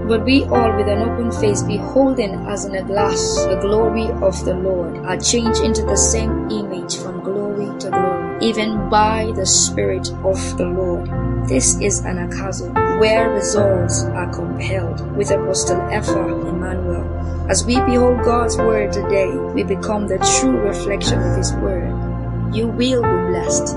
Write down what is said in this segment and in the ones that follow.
But we all with an open face, beholding as in a glass the glory of the Lord, are changed into the same image from glory to glory, even by the Spirit of the Lord. This is an acaso, where results are compelled with Apostle Epha Emmanuel. As we behold God's word today, we become the true reflection of his word. You will be blessed.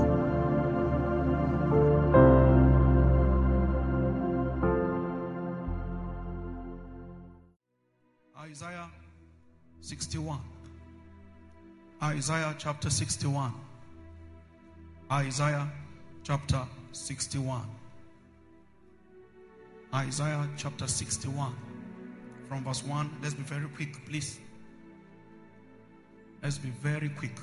Isaiah 61. Isaiah chapter 61. Isaiah chapter 61. Isaiah chapter 61. From verse 1. Let's be very quick, please. Let's be very quick.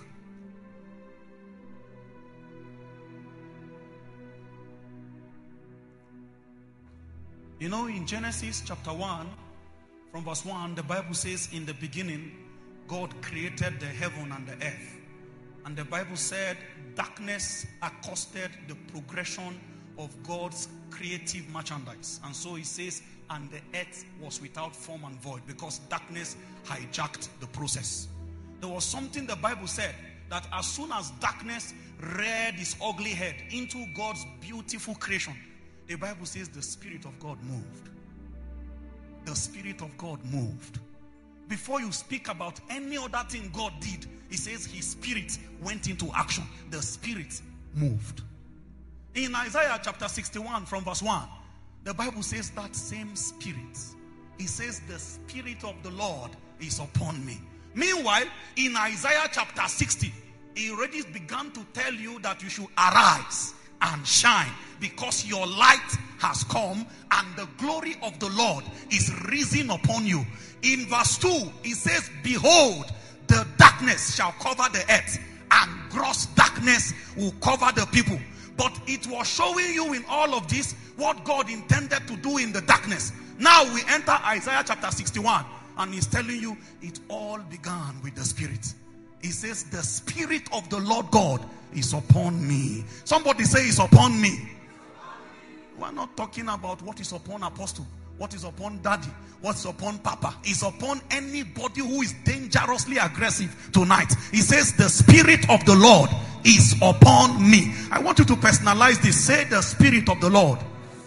You know, in Genesis chapter 1, from verse 1, the Bible says, in the beginning, God created the heaven and the earth. And the Bible said, darkness accosted the progression of God's creative merchandise. And so it says, and the earth was without form and void, because darkness hijacked the process. There was something the Bible said, that as soon as darkness reared its ugly head into God's beautiful creation, the Bible says the Spirit of God moved. The Spirit of God moved. Before you speak about any other thing God did, he says his Spirit went into action. The Spirit moved. In Isaiah chapter 61 from verse 1, the Bible says that same Spirit. It says the Spirit of the Lord is upon me. Meanwhile, in Isaiah chapter 60, he already began to tell you that you should arise and shine, because your light has come and the glory of the Lord is risen upon you. In verse 2, it says, behold, the darkness shall cover the earth, and gross darkness will cover the people. But it was showing you in all of this what God intended to do in the darkness. Now we enter Isaiah chapter 61, and he's telling you it all began with the Spirit. He says, the Spirit of the Lord God is upon me. Somebody say, it's upon me. We're not talking about what is upon apostle, what is upon daddy, what is upon papa. It's upon anybody who is dangerously aggressive tonight. He says, the Spirit of the Lord is upon me. I want you to personalize this. Say, the Spirit of the Lord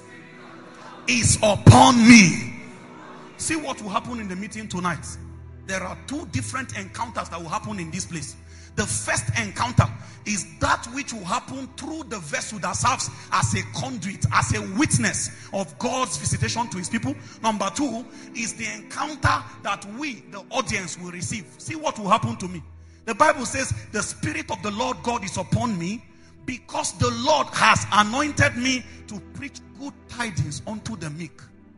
is upon me. See what will happen in the meeting tonight. There are two different encounters that will happen in this place. The first encounter is that which will happen through the vessel that serves as a conduit, as a witness of God's visitation to his people. Number two is the encounter that we, the audience, will receive. See what will happen to me. The Bible says, the Spirit of the Lord God is upon me, because the Lord has anointed me to preach good tidings unto the meek.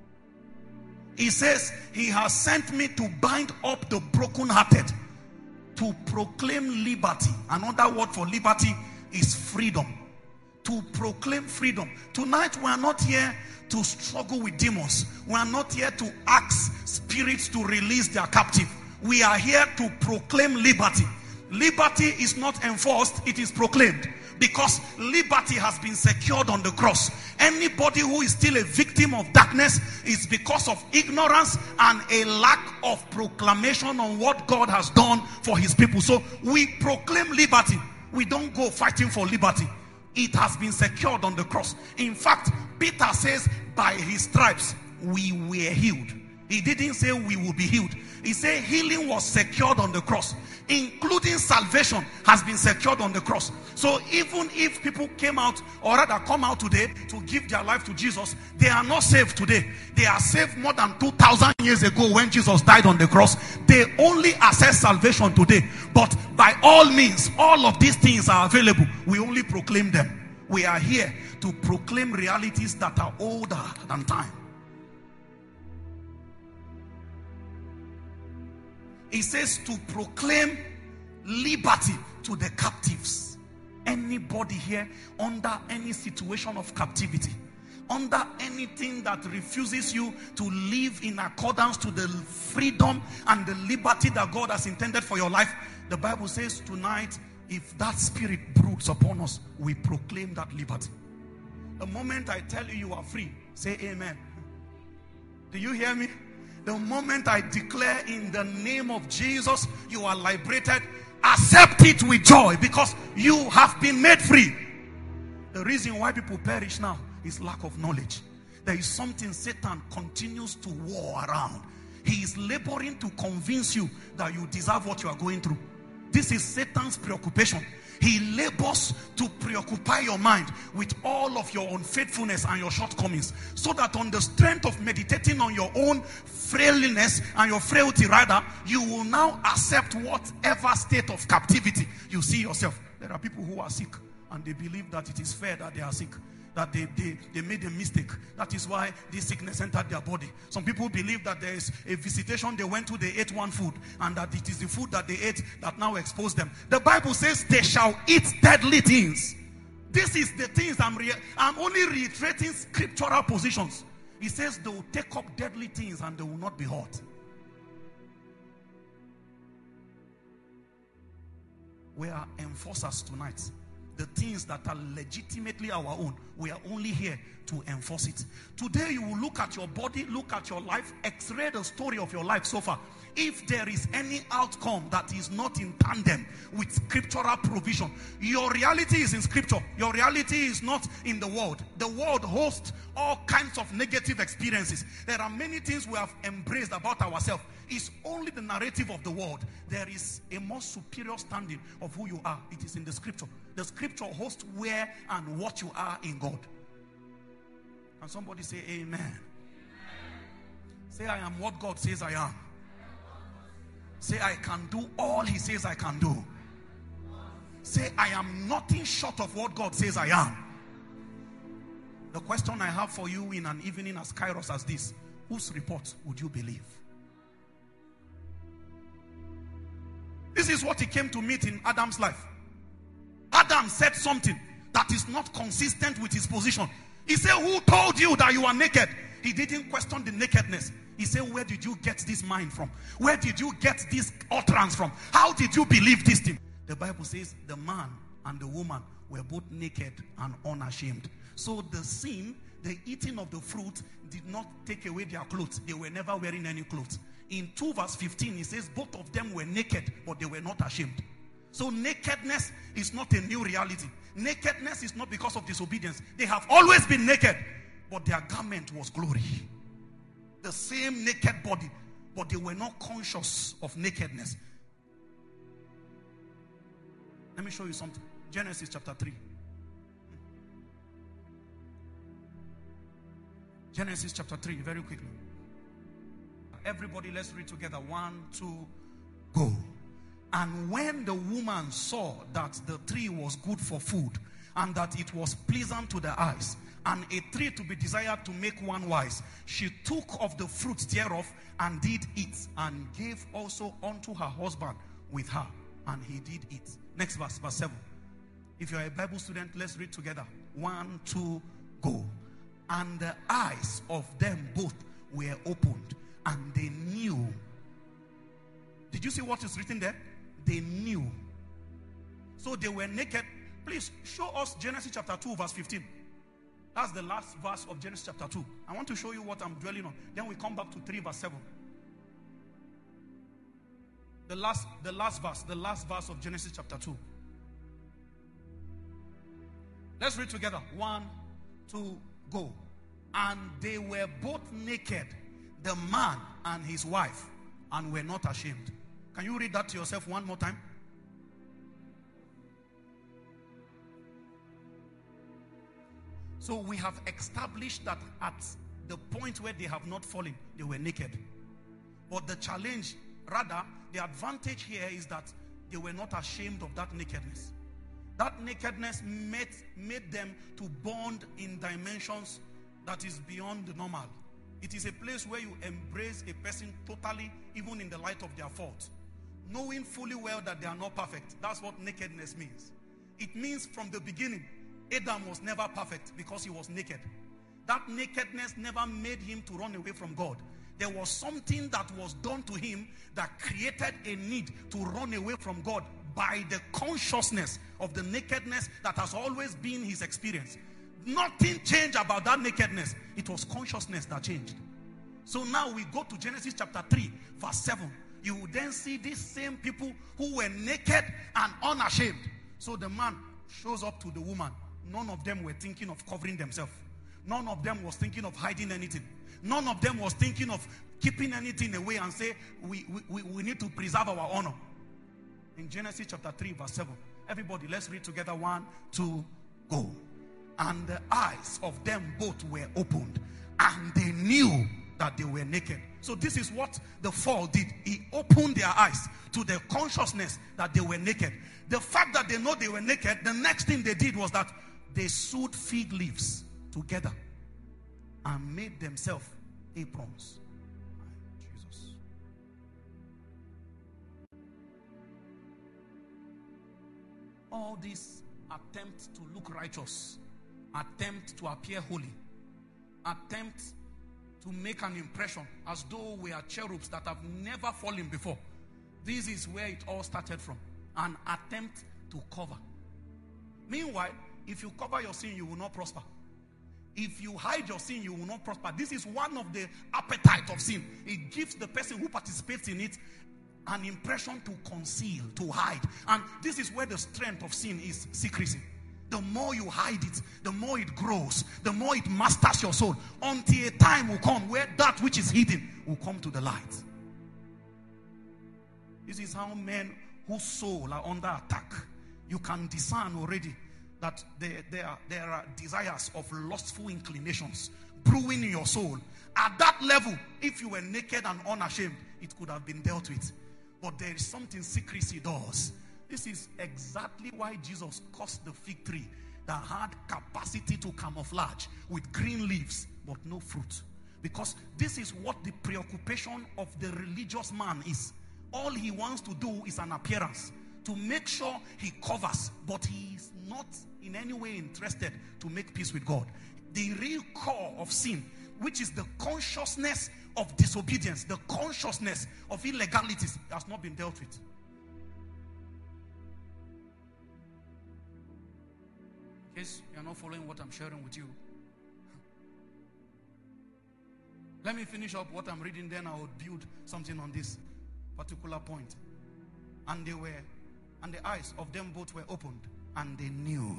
He says, he has sent me to bind up the brokenhearted, to proclaim liberty. Another word for liberty is freedom. To proclaim freedom. Tonight we are not here to struggle with demons. We are not here to ask spirits to release their captive. We are here to proclaim liberty. Liberty is not enforced, it is proclaimed. Because liberty has been secured on the cross. Anybody who is still a victim of darkness is because of ignorance and a lack of proclamation on what God has done for his people. So we proclaim liberty. We don't go fighting for liberty. It has been secured on the cross. In fact, Peter says, by his stripes we were healed. He didn't say we will be healed. He said healing was secured on the cross, including salvation has been secured on the cross. So even if people came out, or rather come out today to give their life to Jesus, they are not saved today. They are saved more than 2,000 years ago when Jesus died on the cross. They only access salvation today. But by all means, all of these things are available. We only proclaim them. We are here to proclaim realities that are older than time. He says to proclaim liberty to the captives. Anybody here under any situation of captivity, under anything that refuses you to live in accordance to the freedom and the liberty that God has intended for your life, the Bible says tonight, if that Spirit broods upon us, we proclaim that liberty. The moment I tell you you are free, say amen. Do you hear me? The moment I declare in the name of Jesus, you are liberated, accept it with joy because you have been made free. The reason why people perish now is lack of knowledge. There is something Satan continues to war around. He is laboring to convince you that you deserve what you are going through. This is Satan's preoccupation. He labors to preoccupy your mind with all of your unfaithfulness and your shortcomings, so that on the strength of meditating on your own frailiness and your frailty rather, you will now accept whatever state of captivity you see yourself. There are people who are sick and they believe that it is fair that they are sick, that they made a mistake. That is why this sickness entered their body. Some people believe that there is a visitation they went to, they ate one food, and that it is the food that they ate that now exposed them. The Bible says they shall eat deadly things. This is the things I'm only reiterating scriptural positions. He says they will take up deadly things and they will not be hurt. We are enforcers tonight. The things that are legitimately our own, we are only here to enforce it. Today you will look at your body, look at your life, x-ray the story of your life so far. If there is any outcome that is not in tandem with scriptural provision, your reality is in scripture. Your reality is not in the world. The world hosts all kinds of negative experiences. There are many things we have embraced about ourselves. It's only the narrative of the world. There is a more superior standing of who you are. It is in the scripture. The scripture hosts where and what you are in God. Can somebody say amen? Say, I am what God says I am. Say, I can do all he says I can do. Say, I am nothing short of what God says I am. The question I have for you in an evening as Kairos as this: whose report would you believe? This is what he came to meet in Adam's life. Adam said something that is not consistent with his position. He said, who told you that you are naked? He didn't question the nakedness. He said, where did you get this mind from? Where did you get this utterance from? How did you believe this thing? The Bible says the man and the woman were both naked and unashamed. So the sin, the eating of the fruit, did not take away their clothes. They were never wearing any clothes. In 2 verse 15, it says both of them were naked, but they were not ashamed. So nakedness is not a new reality. Nakedness is not because of disobedience. They have always been naked, but their garment was glory. The same naked body, but they were not conscious of nakedness. Let me show you something. Genesis chapter 3. Genesis chapter 3, very quickly. Everybody, let's read together. 1, 2, go. And when the woman saw that the tree was good for food, and that it was pleasant to the eyes, and a tree to be desired to make one wise, she took of the fruit thereof and did eat, and gave also unto her husband with her, and he did eat. Next verse, verse 7. If you are a Bible student, let's read together. 1, 2, go. And the eyes of them both were opened, and they knew. Did you see what is written there? They knew. So they were naked. Please show us Genesis chapter 2 verse 15. That's the last verse of Genesis chapter 2. I want to show you what I'm dwelling on. Then we come back to 3 verse 7. The last verse of Genesis chapter 2. Let's read together. 1, 2, go. And they were both naked, the man and his wife, and were not ashamed. Can you read that to yourself one more time? So we have established that at the point where they have not fallen, they were naked. But the challenge, rather, the advantage here is that they were not ashamed of that nakedness. That nakedness made them to bond in dimensions that is beyond the normal. It is a place where you embrace a person totally, even in the light of their fault. Knowing fully well that they are not perfect. That's what nakedness means. It means from the beginning, Adam was never perfect because he was naked. That nakedness never made him to run away from God. There was something that was done to him that created a need to run away from God by the consciousness of the nakedness that has always been his experience. Nothing changed about that nakedness. It was consciousness that changed. So now we go to Genesis chapter 3, verse 7. You will then see these same people who were naked and unashamed. So the man shows up to the woman. None of them were thinking of covering themselves. None of them was thinking of hiding anything. None of them was thinking of keeping anything away and say, we need to preserve our honor. In Genesis chapter 3, verse 7. Everybody, let's read together. 1, 2, go. And the eyes of them both were opened, and they knew that they were naked. So this is what the fall did. He opened their eyes to the consciousness that they were naked. The fact that they know they were naked, the next thing they did was that they sewed fig leaves together and made themselves aprons. Jesus. All these attempts to look righteous, attempt to appear holy, attempt to make an impression as though we are cherubs that have never fallen before. This is where it all started from. An attempt to cover. Meanwhile, if you cover your sin, you will not prosper. If you hide your sin, you will not prosper. This is one of the appetites of sin. It gives the person who participates in it an impression to conceal, to hide. And this is where the strength of sin is: secrecy. The more you hide it, the more it grows, the more it masters your soul, until a time will come where that which is hidden will come to the light. This is how men whose soul are under attack, you can discern already that there are desires of lustful inclinations brewing in your soul. At that level, if you were naked and unashamed, it could have been dealt with. But there is something secrecy does. This is exactly why Jesus cursed the fig tree that had capacity to camouflage with green leaves but no fruit. Because this is what the preoccupation of the religious man is. All he wants to do is an appearance, to make sure he covers, but he is not in any way interested to make peace with God. The real core of sin, which is the consciousness of disobedience, the consciousness of illegalities, has not been dealt with. In case you are not following what I'm sharing with you, let me finish up what I'm reading, then I will build something on this particular point. And the eyes of them both were opened, and they knew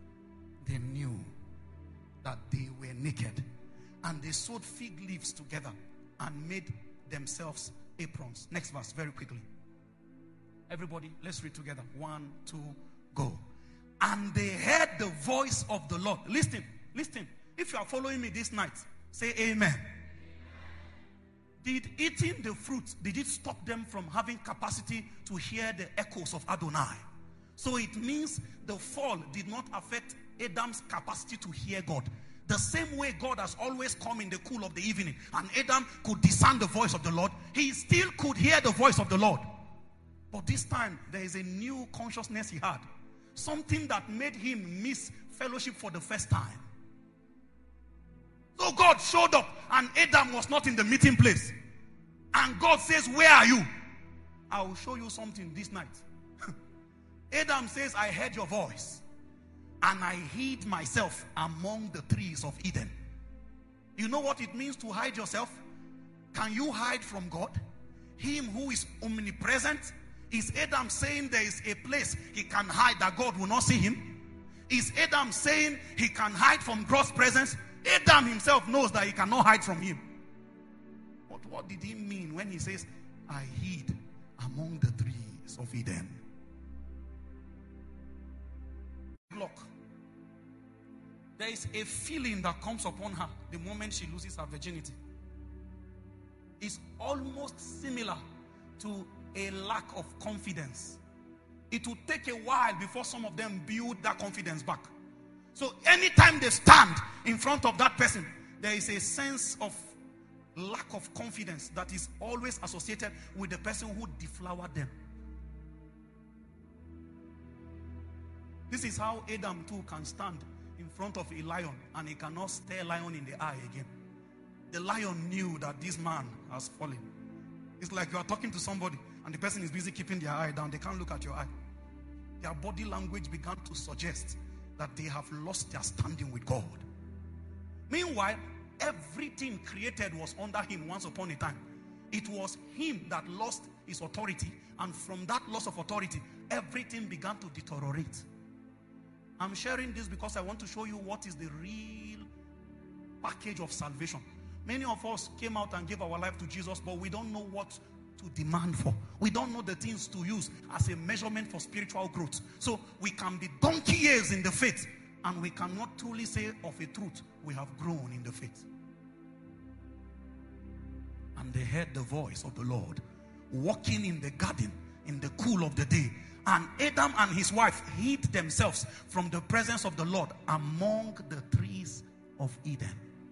that they were naked. And they sewed fig leaves together and made themselves aprons. Next verse, very quickly. Everybody, let's read together. 1, 2, go. And they heard the voice of the Lord. Listen. If you are following me this night, say amen. Did eating the fruit, did it stop them from having capacity to hear the echoes of Adonai? So it means the fall did not affect Adam's capacity to hear God. The same way God has always come in the cool of the evening, and Adam could discern the voice of the Lord, he still could hear the voice of the Lord. But this time, there is a new consciousness he had. Something that made him miss fellowship for the first time. So God showed up, and Adam was not in the meeting place. And God says, where are you? I will show you something this night. Adam says, I heard your voice, and I hid myself among the trees of Eden. You know what it means to hide yourself? Can you hide from God? Him who is omnipresent. Is Adam saying there is a place he can hide that God will not see him? Is Adam saying he can hide from God's presence? Adam himself knows that he cannot hide from him. But what did he mean when he says, I hid among the trees of Eden? Look, there is a feeling that comes upon her the moment she loses her virginity. It's almost similar to a lack of confidence. It will take a while before some of them build that confidence back. So anytime they stand in front of that person, there is a sense of lack of confidence that is always associated with the person who deflowered them. This is how Adam too can stand in front of a lion, and he cannot stare a lion in the eye again. The lion knew that this man has fallen. It's like you are talking to somebody and the person is busy keeping their eye down. They can't look at your eye. Their body language began to suggest that they have lost their standing with God. Meanwhile, everything created was under him once upon a time. It was him that lost his authority, and from that loss of authority, everything began to deteriorate. I'm sharing this because I want to show you what is the real package of salvation. Many of us came out and gave our life to Jesus, but we don't know what to demand for. We don't know the things to use as a measurement for spiritual growth. So we can be donkey years in the faith, and we cannot truly say of a truth we have grown in the faith. And they heard the voice of the Lord walking in the garden in the cool of the day. And Adam and his wife hid themselves from the presence of the Lord among the trees of Eden.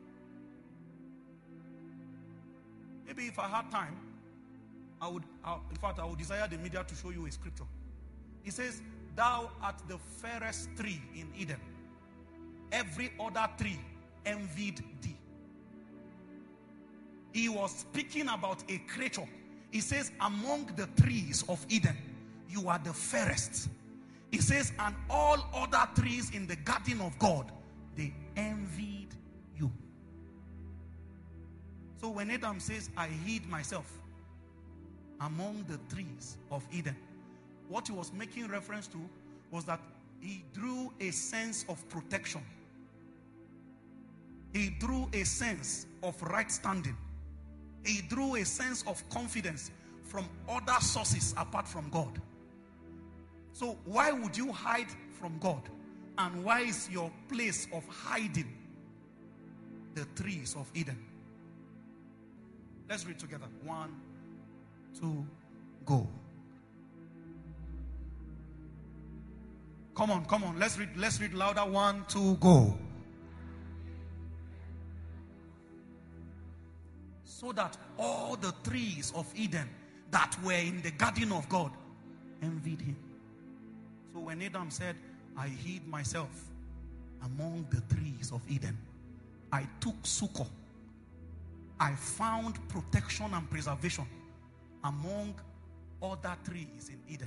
Maybe if I had time, I would desire the media to show you a scripture. It says, thou art the fairest tree in Eden. Every other tree envied thee. He was speaking about a creature. He says, among the trees of Eden, you are the fairest. He says, and all other trees in the garden of God, they envied you. So when Adam says, I hid myself among the trees of Eden, what he was making reference to was that he drew a sense of protection. He drew a sense of right standing. He drew a sense of confidence from other sources apart from God. So why would you hide from God? And why is your place of hiding the trees of Eden? Let's read together. 1, 2, go. Come on. Let's read louder. 1, 2, go. So that all the trees of Eden that were in the garden of God envied him. So when Adam said, I hid myself among the trees of Eden, I took succor. I found protection and preservation among other trees in Eden.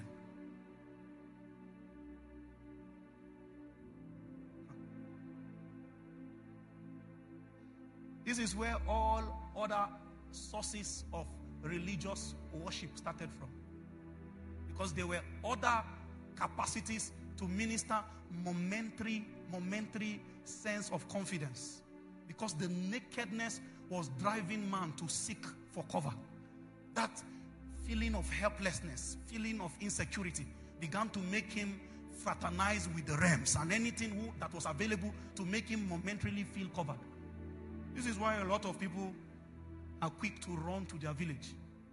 This is where all other sources of religious worship started from. Because there were other capacities to minister momentary sense of confidence. Because the nakedness was driving man to seek for cover. That feeling of helplessness, feeling of insecurity began to make him fraternize with the realms and anything that was available to make him momentarily feel covered. This is why a lot of people are quick to run to their village.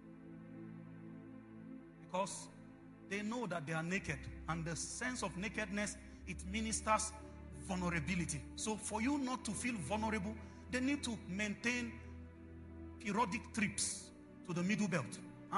Because they know that they are naked. And the sense of nakedness, it ministers vulnerability. So for you not to feel vulnerable, they need to maintain periodic trips to the middle belt. Huh?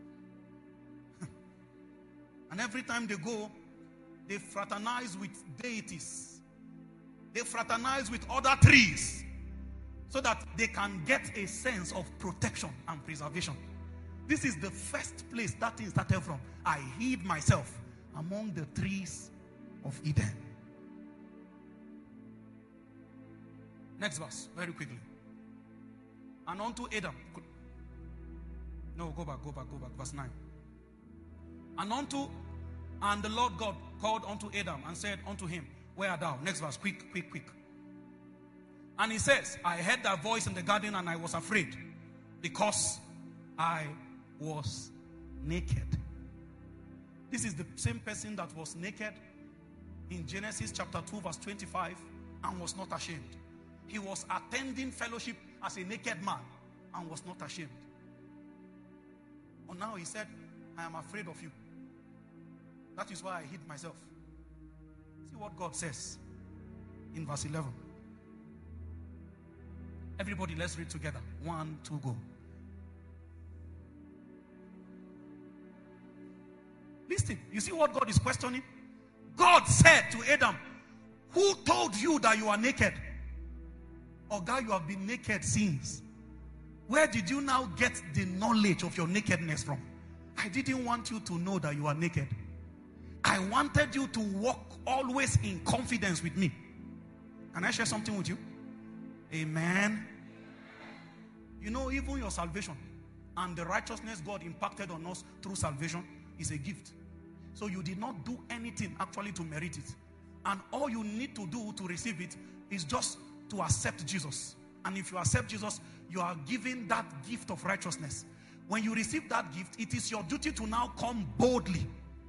And every time they go, they fraternize with deities. They fraternize with other trees, so that they can get a sense of protection and preservation. This is the first place that thing started from. I hid myself among the trees of Eden. Next verse, very quickly. And unto Adam. No, go back. Verse 9. And the Lord God called unto Adam and said unto him, where art thou? Next verse, quick. And he says, I heard that voice in the garden and I was afraid because I was naked. This is the same person that was naked in Genesis chapter 2 verse 25 and was not ashamed. He was attending fellowship as a naked man and was not ashamed. But now he said, I am afraid of you. That is why I hid myself. See what God says in verse 11. Everybody, let's read together. 1, 2, go. Listen, you see what God is questioning? God said to Adam, who told you that you are naked? Or God, you have been naked since. Where did you now get the knowledge of your nakedness from? I didn't want you to know that you are naked. I wanted you to walk always in confidence with me. Can I share something with you? Amen. You know, even your salvation and the righteousness God impacted on us through salvation is a gift. So you did not do anything actually to merit it. And all you need to do to receive it is just to accept Jesus. And if you accept Jesus, you are given that gift of righteousness. When you receive that gift, it is your duty to now come boldly.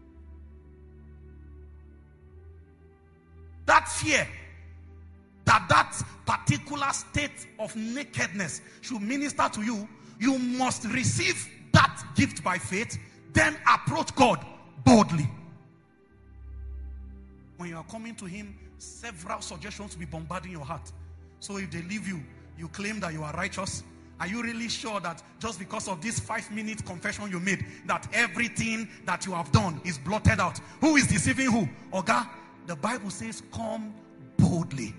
That fear, that particular state of nakedness should minister to you, you must receive that gift by faith, then approach God boldly. When you are coming to him, several suggestions will be bombarding your heart. So if they leave you, you claim that you are righteous. Are you really sure that just because of this 5-minute confession you made, that everything that you have done is blotted out? Who is deceiving who? Oga, the Bible says, come boldly.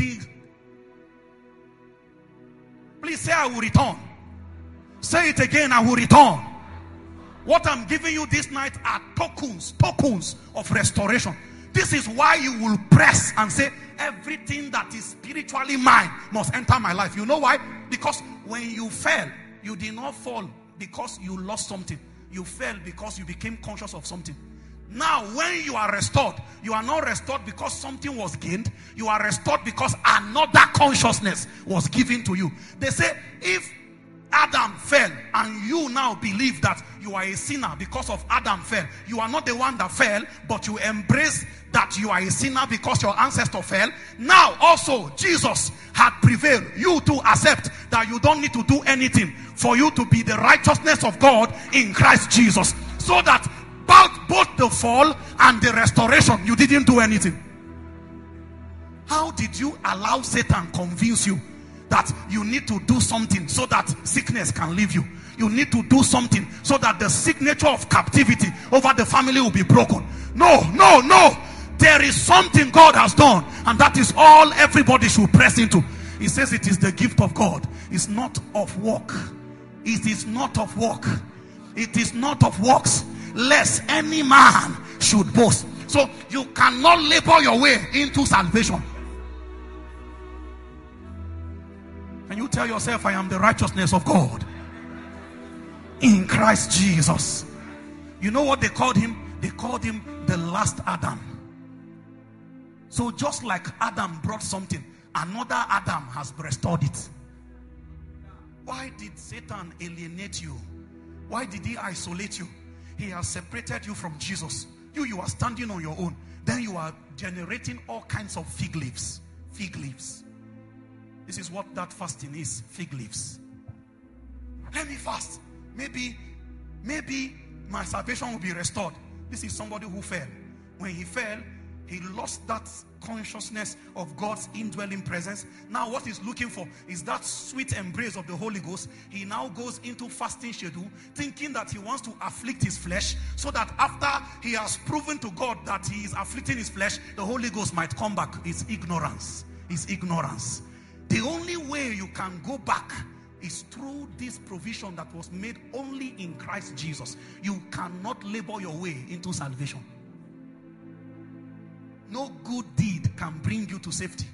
Please say, I will return. Say it again, I will return. What I'm giving you this night are tokens of restoration. This is why you will press and say, everything that is spiritually mine must enter my life. You know why? Because when you fell, you did not fall because you lost something. You fell because you became conscious of something. Now, when you are restored, you are not restored because something was gained. You are restored because another consciousness was given to you. They say, if Adam fell and you now believe that you are a sinner because of Adam fell, you are not the one that fell, but you embrace that you are a sinner because your ancestor fell. Now also Jesus had prevailed. You too accept that you don't need to do anything for you to be the righteousness of God in Christ Jesus. So that both the fall and the restoration, you didn't do anything. How did you allow Satan convince you that you need to do something so that sickness can leave you? You need to do something so that the signature of captivity over the family will be broken. No. There is something God has done, and that is all everybody should press into. He says it is the gift of God. It's not of work. It is not of work. It is not of works, lest any man should boast. So you cannot labor your way into salvation. Can you tell yourself, I am the righteousness of God in Christ Jesus? You know what they called him? They called him the last Adam. So just like Adam brought something, another Adam has restored it. Why did Satan alienate you? Why did he isolate you? He has separated you from Jesus. You are standing on your own. Then you are generating all kinds of fig leaves. Fig leaves. This is what that fasting is. Fig leaves. Let me fast. Maybe my salvation will be restored. This is somebody who fell. When he fell, he lost that consciousness of God's indwelling presence. Now what he's looking for is that sweet embrace of the Holy Ghost. He now goes into fasting schedule, thinking that he wants to afflict his flesh, so that after he has proven to God that he is afflicting his flesh, the Holy Ghost might come back. It's ignorance. It's ignorance. The only way you can go back is through this provision that was made only in Christ Jesus. You cannot labor your way into salvation. No good deed can bring you to safety.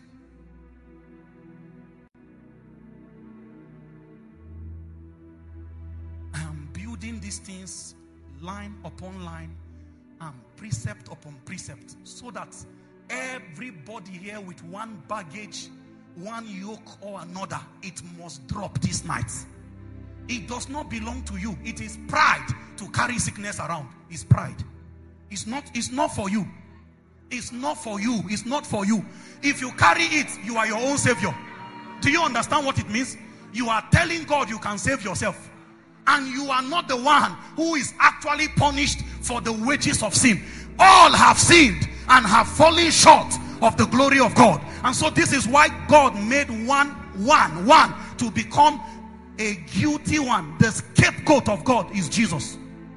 I am building these things line upon line and precept upon precept, so that everybody here with one baggage, one yoke or another, it must drop this night. It does not belong to you. It is pride to carry sickness around. It's pride. It's not for you. It's not for you. It's not for you. If you carry it, you are your own savior. Do you understand what it means? You are telling God you can save yourself. And you are not the one who is actually punished for the wages of sin. All have sinned and have fallen short of the glory of God. And so this is why God made one to become a guilty one. The scapegoat of God is Jesus.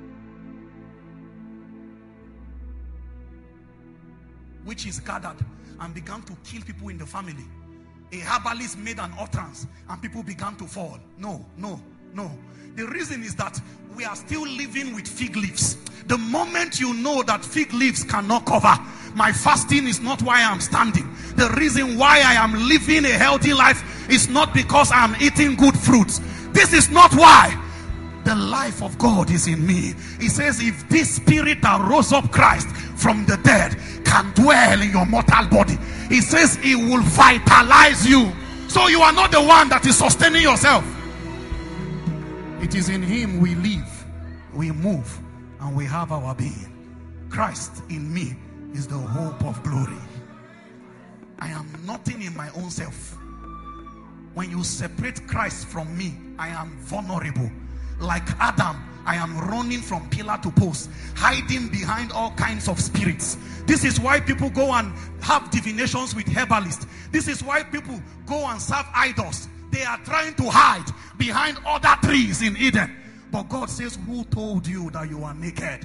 Which is gathered and began to kill people in the family. A herbalist made an utterance and people began to fall. No. The reason is that we are still living with fig leaves. The moment you know that fig leaves cannot cover, my fasting is not why I'm standing. the reason why I am living a healthy life is not because I am eating good fruits. This is not why. The life of God is in me. He says, if this spirit that rose up Christ from the dead can dwell in your mortal body, he says he will vitalize you. So you are not the one that is sustaining yourself. It is in him we live, we move, and we have our being. Christ in me is the hope of glory. I am nothing in my own self. When you separate Christ from me, I am vulnerable. Like Adam, I am running from pillar to post, hiding behind all kinds of spirits. This is why people go and have divinations with herbalists. This is why people go and serve idols. They are trying to hide behind other trees in Eden. But God says, who told you that you are naked?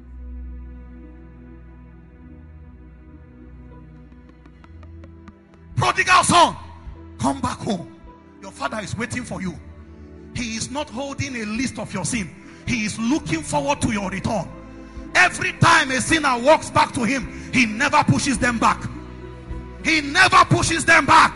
Prodigal son, come back home. Your father is waiting for you. He is not holding a list of your sin. He is looking forward to your return. Every time a sinner walks back to him, he never pushes them back. He never pushes them back.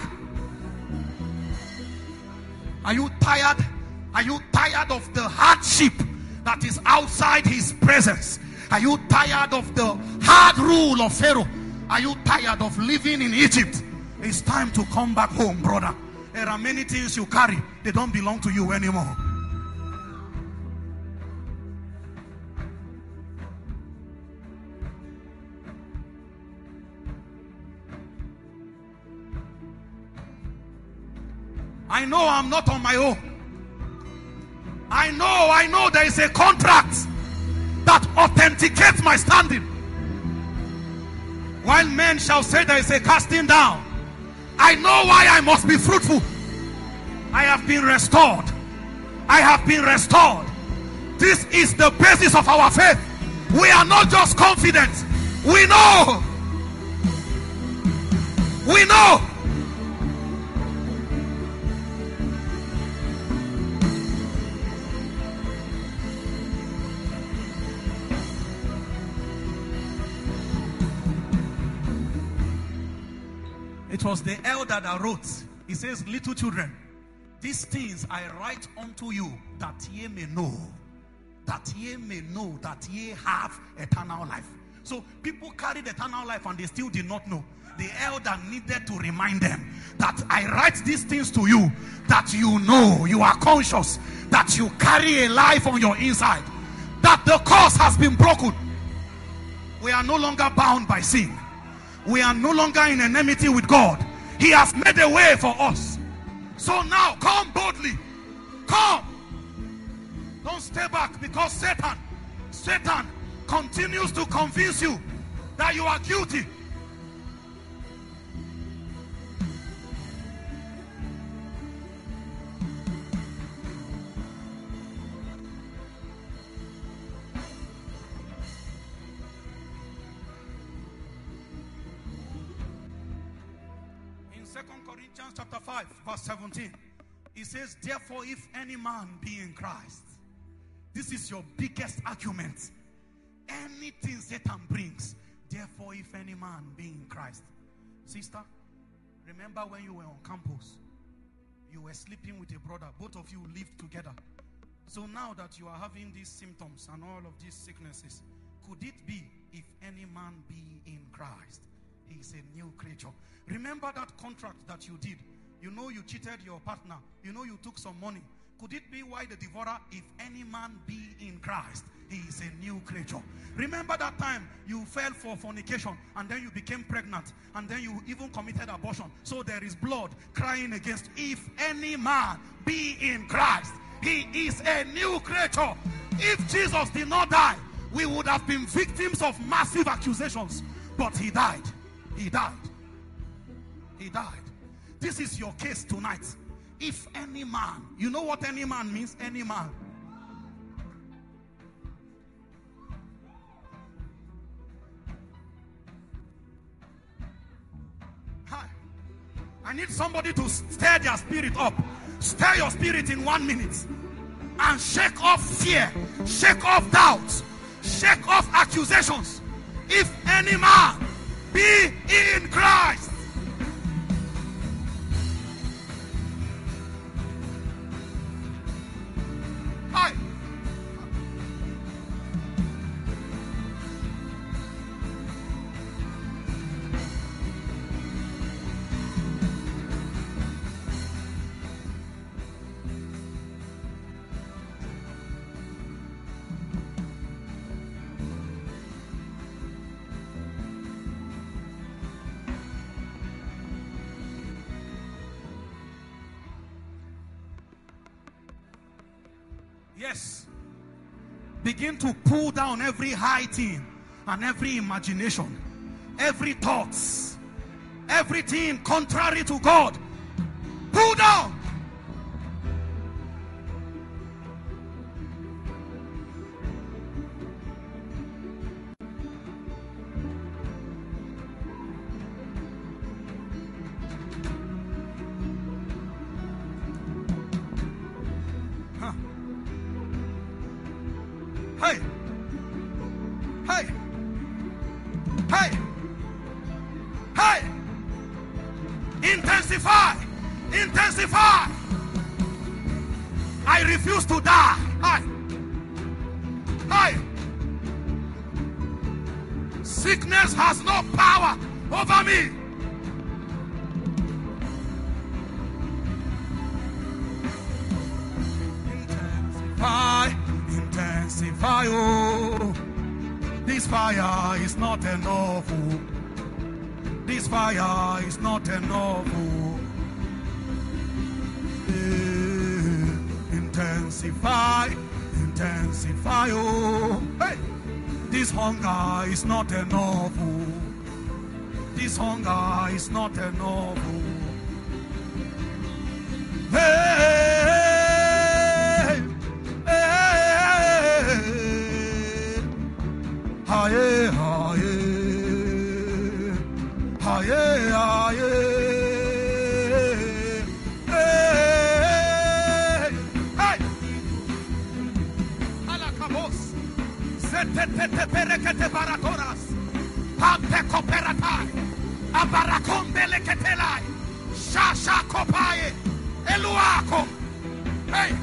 Are you tired? Are you tired of the hardship that is outside his presence? Are you tired of the hard rule of Pharaoh? Are you tired of living in Egypt? It's time to come back home, brother. There are many things you carry. They don't belong to you anymore. I know I'm not on my own. I know there is a contract that authenticates my standing. While men shall say there is a casting down, I know why I must be fruitful. I have been restored. I have been restored. This is the basis of our faith. We are not just confident. We know. We know. It was the elder that wrote. He says, little children, these things I write unto you, that ye may know, that ye have eternal life. So people carried eternal life and they still did not know. The elder needed to remind them that I write these things to you, that you know, you are conscious, that you carry a life on your inside, that the curse has been broken. We are no longer bound by sin. We are no longer in enmity with God. He has made a way for us. So now come boldly. Come. Don't stay back, because Satan continues to convince you that you are guilty. In 2 Corinthians chapter 5 verse 17, it says, therefore if any man be in Christ. This is your biggest argument. Anything Satan brings. Therefore if any man be in Christ. Sister, remember when you were on campus, you were sleeping with a brother. Both of you lived together. So now that you are having these symptoms and all of these sicknesses, could it be if any man be in Christ? He is a new creature. Remember that contract that you did. You know you cheated your partner. You know you took some money. Could it be why the devourer, if any man be in Christ, he is a new creature? Remember that time you fell for fornication and then you became pregnant and then you even committed abortion. So there is blood crying against. If any man be in Christ, he is a new creature. If Jesus did not die, we would have been victims of massive accusations. But he died. He died. He died. This is your case tonight. If any man, you know what any man means? Any man. Hi. I need somebody to stir their spirit up. Stir your spirit in 1 minute. And shake off fear. Shake off doubts. Shake off accusations. If any man be in Christ. Yes. Begin to pull down every high thing and every imagination, every thoughts, everything contrary to God. Pull down. Hey, hey, hey, hey, intensify, intensify. I refuse to die. Hey, hey, sickness has no power over me. Intensify. Intensify, oh, this fire is not enough, oh. This fire is not enough, oh. Intensify, intensify, oh, hey. This hunger is not enough, oh. This hunger is not enough, oh. Hey. Aye, aye, aye, aye, hey, alakabos, zetete perekete baratoras, pampeko peratai, abarakombele ketelai, shasha kopaye, eluako, hey.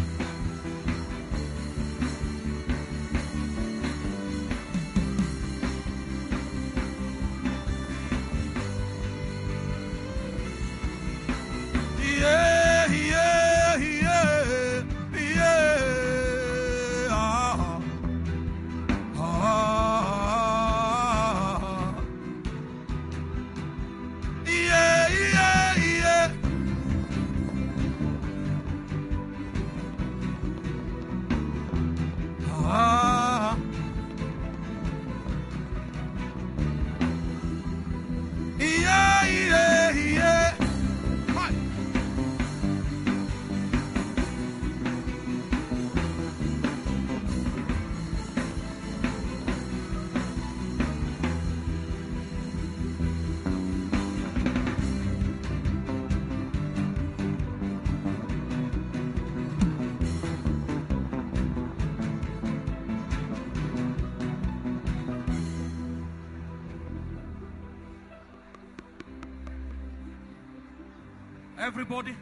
Everybody,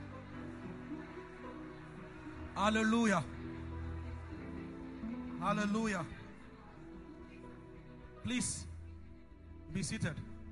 hallelujah, hallelujah. Please be seated.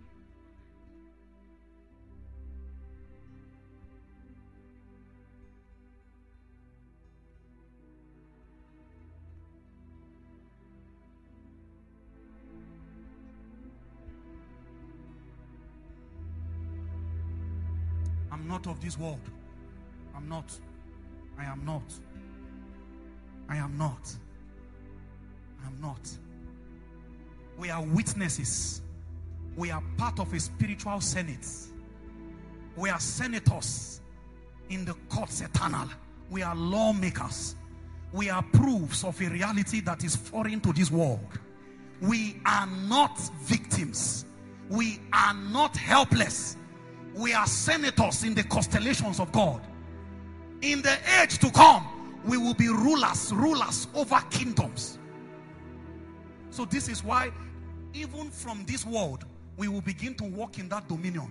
I'm not of this world. I'm not. I am not. I am not. I am not. We are witnesses. We are part of a spiritual senate. We are senators in the courts eternal. We are lawmakers. We are proofs of a reality that is foreign to this world. We are not victims. We are not helpless. We are senators in the constellations of God. In the age to come, we will be rulers over kingdoms. So this is why even from this world, we will begin to walk in that dominion.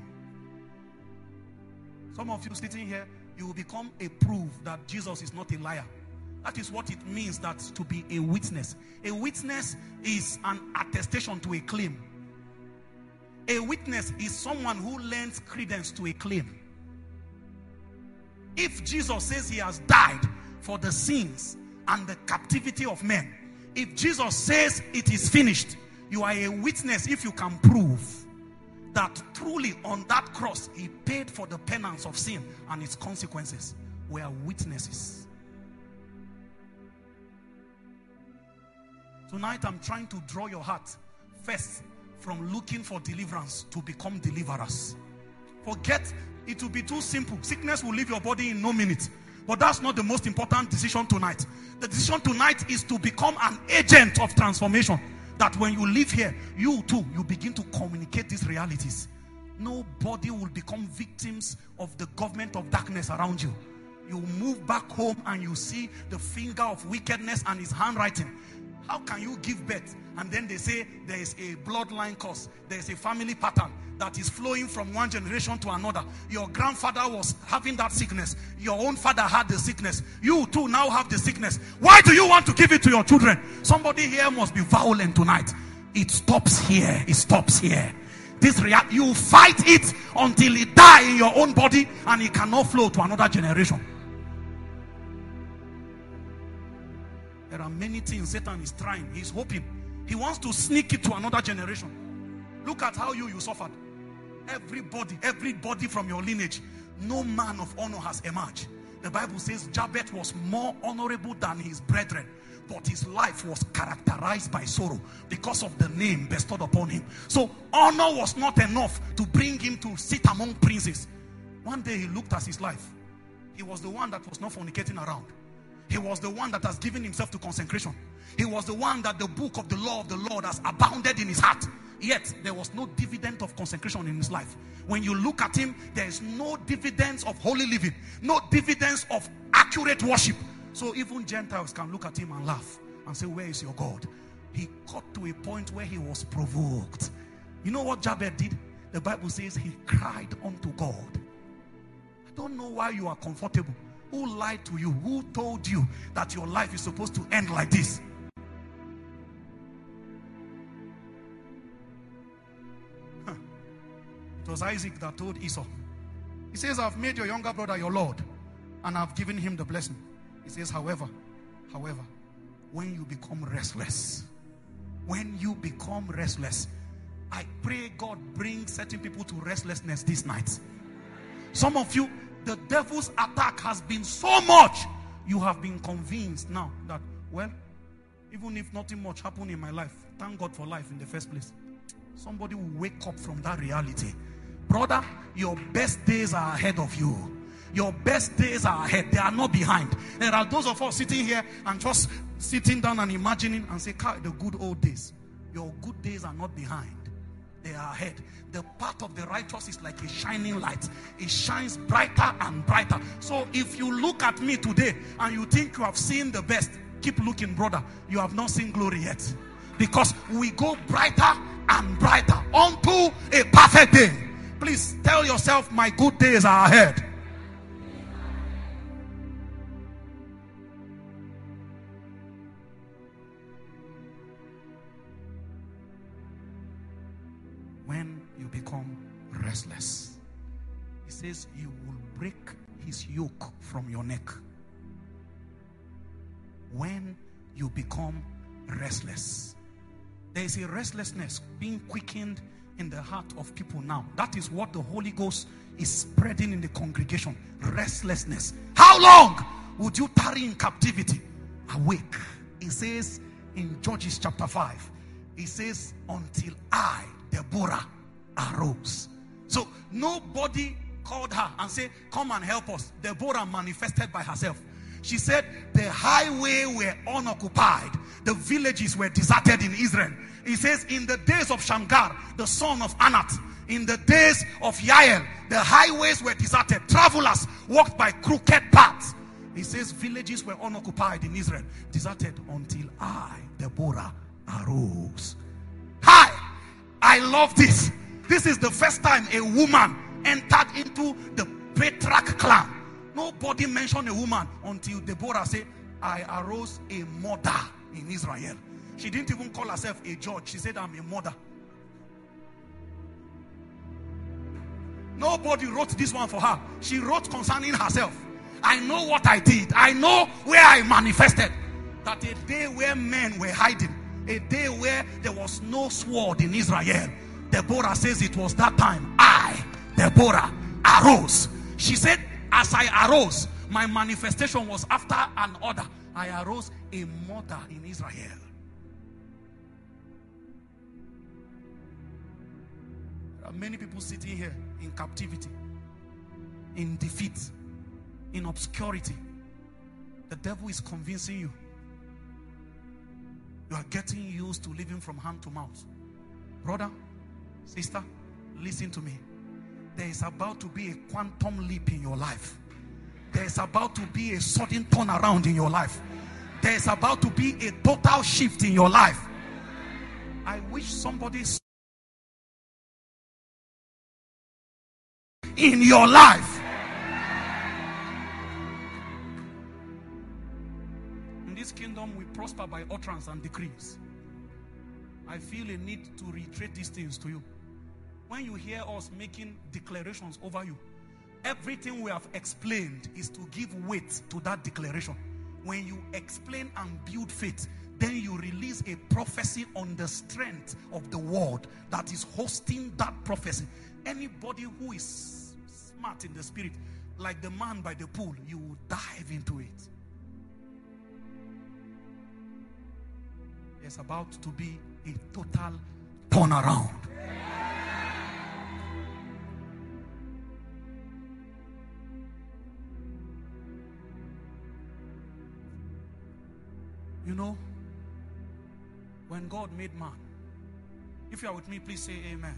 Some of you sitting here, you will become a proof that Jesus is not a liar. That is what it means that to be a witness. A witness is an attestation to a claim. A witness is someone who lends credence to a claim. If Jesus says he has died for the sins and the captivity of men, if Jesus says it is finished, you are a witness if you can prove that truly on that cross he paid for the penance of sin and its consequences. We are witnesses. Tonight I'm trying to draw your heart first from looking for deliverance to become deliverers. Forget, it will be too simple. Sickness will leave your body in no minute. But that's not the most important decision tonight. The decision tonight is to become an agent of transformation. That when you live here, you too, you begin to communicate these realities. Nobody will become victims of the government of darkness around you. You move back home and you see the finger of wickedness and his handwriting. How can you give birth? And then they say there is a bloodline curse. There is a family pattern that is flowing from one generation to another. Your grandfather was having that sickness. Your own father had the sickness. You too now have the sickness. Why do you want to give it to your children? Somebody here must be violent tonight. It stops here. It stops here. You fight it until it dies in your own body and it cannot flow to another generation. There are many things Satan is trying. He's hoping. He wants to sneak it to another generation. Look at how you suffered. Everybody from your lineage, no man of honor has emerged. The Bible says Jabez was more honorable than his brethren, but his life was characterized by sorrow because of the name bestowed upon him. So honor was not enough to bring him to sit among princes. One day he looked at his life. He was the one that was not fornicating around. He was the one that has given himself to consecration. He was the one that the book of the law of the Lord has abounded in his heart. Yet there was no dividend of consecration in his life. When you look at him, there is no dividends of holy living, no dividends of accurate worship. So even Gentiles can look at him and laugh and say, where is your God? He got to a point where he was provoked. You know what Jabez did? The Bible says he cried unto God. I don't know why you are comfortable. Who lied to you? Who told you that your life is supposed to end like this? It was Isaac that told Esau. He says, I've made your younger brother your Lord, and I've given him the blessing. He says, however, when you become restless, I pray God bring certain people to restlessness this night. Some of you, the devil's attack has been so much, you have been convinced now that, well, even if nothing much happened in my life, thank God for life in the first place. Somebody will wake up from that reality. Brother, your best days are ahead of you. Your best days are ahead. They are not behind. There are those of us sitting here and just sitting down and imagining and say, the good old days. Your good days are not behind. They are ahead. The path of the righteous is like a shining light. It shines brighter and brighter. So if you look at me today and you think you have seen the best, keep looking, brother. You have not seen glory yet. Because we go brighter and brighter unto a perfect day. Please tell yourself, my good days are ahead. When you become restless, he says you will break his yoke from your neck. When you become restless, there is a restlessness being quickened in the heart of people now. That is what the Holy Ghost is spreading in the congregation. Restlessness. How long would you tarry in captivity? Awake. It says in Judges chapter 5, it says, until I, Deborah, arose. So nobody called her and said, come and help us. Deborah manifested by herself. She said the highway were unoccupied. The villages were deserted in Israel. It says in the days of Shamgar, the son of Anat, in the days of Yael, the highways were deserted. Travelers walked by crooked paths. It says villages were unoccupied in Israel, deserted until I, Deborah, arose. Hi! I love this. This is the first time a woman entered into the Patriarch clan. Nobody mentioned a woman until Deborah said, I arose a mother in Israel. She didn't even call herself a judge. She said, I'm a mother. Nobody wrote this one for her. She wrote concerning herself. I know what I did. I know where I manifested. That a day where men were hiding, a day where there was no sword in Israel, Deborah says it was that time I, Deborah, arose. She said, as I arose, my manifestation was after an order. I arose a mother in Israel. many people sitting here in captivity, in defeat, in obscurity. The devil is convincing you. You are getting used to living from hand to mouth. Brother, sister, listen to me. There is about to be a quantum leap in your life. There is about to be a sudden turnaround in your life. There is about to be a total shift in your life. I wish somebody in your life. In this kingdom, we prosper by utterance and decrees. I feel a need to reiterate these things to you. When you hear us making declarations over you, everything we have explained is to give weight to that declaration. When you explain and build faith, then you release a prophecy on the strength of the word that is hosting that prophecy. Anybody who is smart in the spirit, like the man by the pool, you will dive into it. There's about to be a total turnaround. You know, when God made man, if you are with me, please say amen.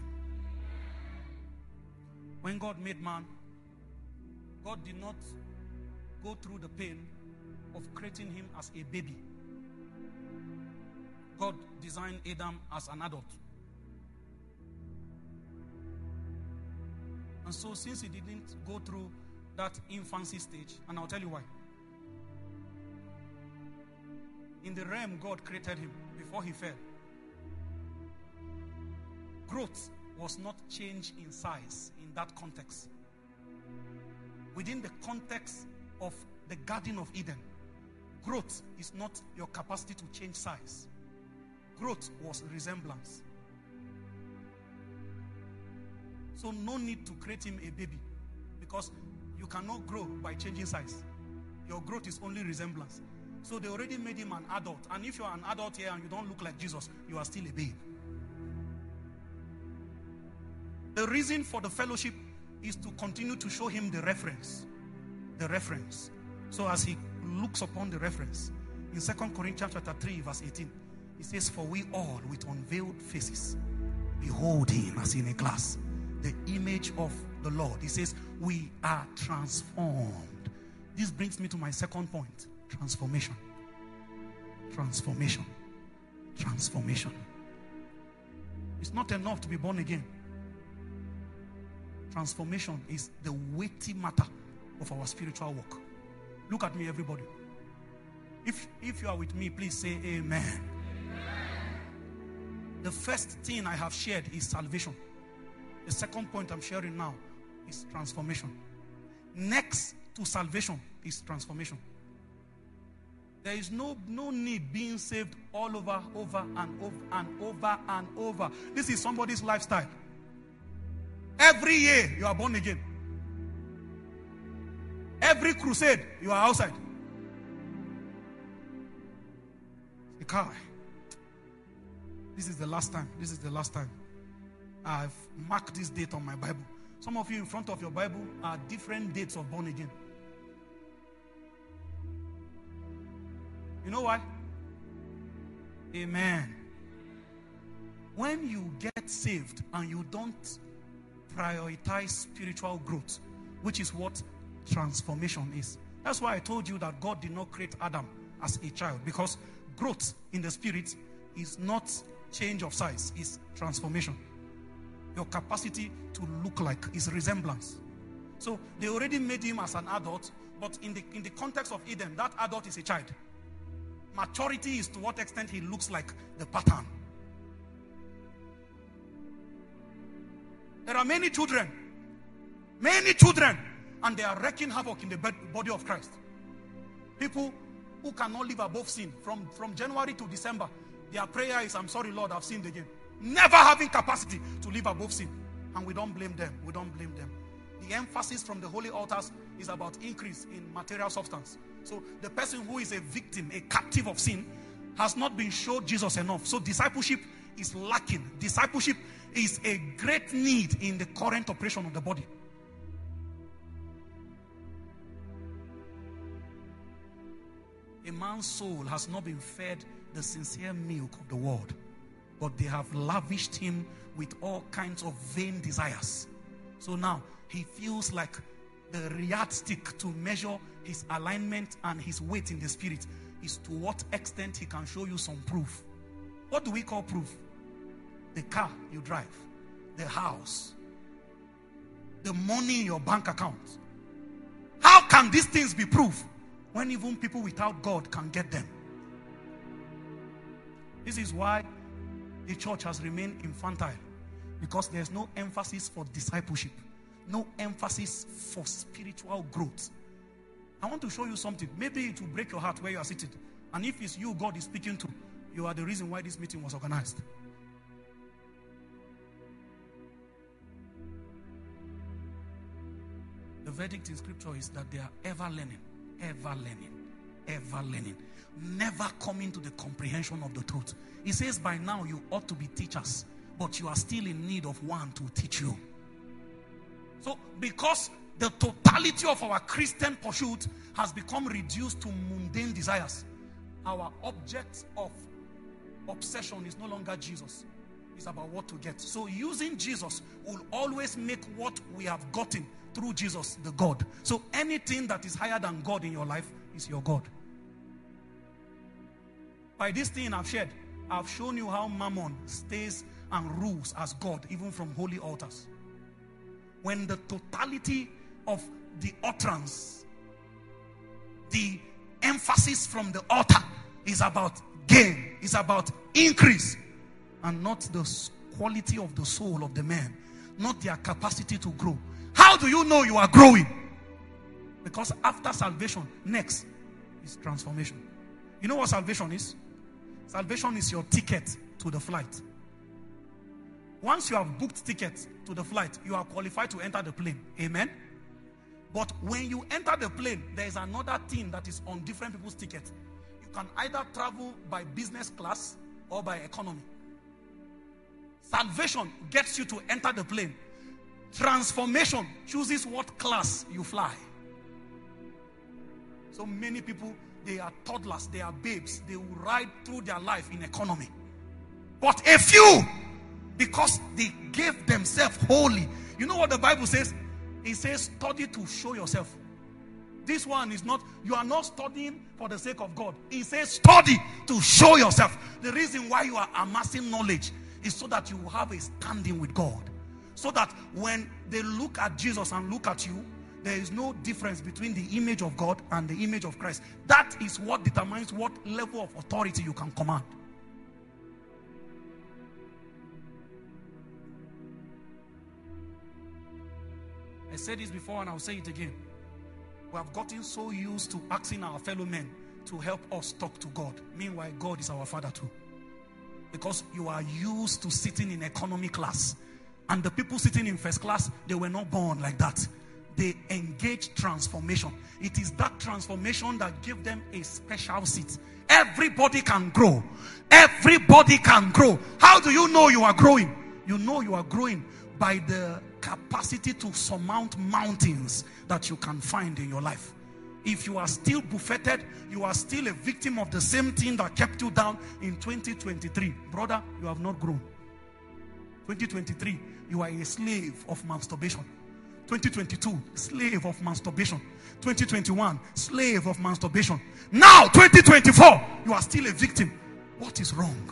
When God made man, God did not go through the pain of creating him as a baby. God designed Adam as an adult. And so since he didn't go through that infancy stage, and I'll tell you why. In the realm God created him before he fell, growth was not change in size in that context. Within the context of the Garden of Eden, growth is not your capacity to change size. Growth was resemblance. So no need to create him a baby, because you cannot grow by changing size. Your growth is only resemblance. So they already made him an adult. And if you are an adult here and you don't look like Jesus, you are still a babe. The reason for the fellowship is to continue to show him the reference. The reference. So as he looks upon the reference, in 2 Corinthians chapter 3 verse 18, he says, for we all with unveiled faces behold him as in a glass, the image of the Lord. He says, we are transformed. This brings me to my second point. Transformation. Transformation. Transformation. It's not enough to be born again. Transformation is the weighty matter of our spiritual walk. Look at me, everybody. If you are with me, please say amen. Amen. The first thing I have shared is salvation. The second point I'm sharing now is transformation. Next to salvation is transformation. There is no need being saved all over and over and over and over. This is somebody's lifestyle. Every year you are born again. Every crusade you are outside. This is the last time. This is the last time. I've marked this date on my Bible. Some of you in front of your Bible are different dates of born again. You know why? Amen. When you get saved and you don't prioritize spiritual growth, which is what transformation is. That's why I told you that God did not create Adam as a child, because growth in the spirit is not change of size, it's transformation. Your capacity to look like is resemblance. So they already made him as an adult, but in the context of Eden, that adult is a child. Maturity is to what extent he looks like the pattern. There are many children, and they are wreaking havoc in the body of Christ. People who cannot live above sin from January to December. Their prayer is, I'm sorry, Lord, I've sinned again. Never having capacity to live above sin. And we don't blame them. We don't blame them. The emphasis from the holy altars is about increase in material substance. So the person who is a victim, a captive of sin, has not been showed Jesus enough. So discipleship is lacking. Discipleship is a great need in the current operation of the body. A man's soul has not been fed the sincere milk of the word, but they have lavished him with all kinds of vain desires. So now he feels like the yardstick to measure his alignment and his weight in the spirit is to what extent he can show you some proof. What do we call proof? The car you drive, the house, the money in your bank account. How can these things be proof when even people without God can get them? This is why the church has remained infantile, because there's no emphasis for discipleship, no emphasis for spiritual growth. I want to show you something. Maybe it will break your heart where you are seated. And if it's you God is speaking to, you are the reason why this meeting was organized. The verdict in scripture is that they are ever learning, ever learning, ever learning, never coming to the comprehension of the truth. He says by now you ought to be teachers, but you are still in need of one to teach you. So because the totality of our Christian pursuit has become reduced to mundane desires, our object of obsession is no longer Jesus. It's about what to get. So using Jesus will always make what we have gotten through Jesus the God. So anything that is higher than God in your life is your God. By this thing I've shared, I've shown you how Mammon stays and rules as God, even from holy altars. When the totality of the utterance, the emphasis from the altar is about gain, is about increase, and not the quality of the soul of the man, not their capacity to grow. How do you know you are growing? Because after salvation, next is transformation. You know what salvation is? Salvation is your ticket to the flight. Once you have booked tickets to the flight, you are qualified to enter the plane. Amen? But when you enter the plane, there is another thing that is on different people's tickets. You can either travel by business class or by economy. Salvation gets you to enter the plane. Transformation chooses what class you fly. So many people, they are toddlers, they are babes. They will ride through their life in economy. But a few, because they gave themselves wholly. You know what the Bible says? It says, study to show yourself. This one is not, you are not studying for the sake of God. It says, study to show yourself. The reason why you are amassing knowledge is so that you will have a standing with God. So that when they look at Jesus and look at you, there is no difference between the image of God and the image of Christ. That is what determines what level of authority you can command. I said this before and I'll say it again. We have gotten so used to asking our fellow men to help us talk to God. Meanwhile, God is our Father too. Because you are used to sitting in economy class. And the people sitting in first class, they were not born like that. They engaged transformation. It is that transformation that gave them a special seat. Everybody can grow. Everybody can grow. How do you know you are growing? You know you are growing by the capacity to surmount mountains that you can find in your life. If you are still buffeted, you are still a victim of the same thing that kept you down in 2023. Brother, you have not grown. 2023, you are a slave of masturbation. 2022, slave of masturbation. 2021, slave of masturbation. Now, 2024, you are still a victim. What is wrong?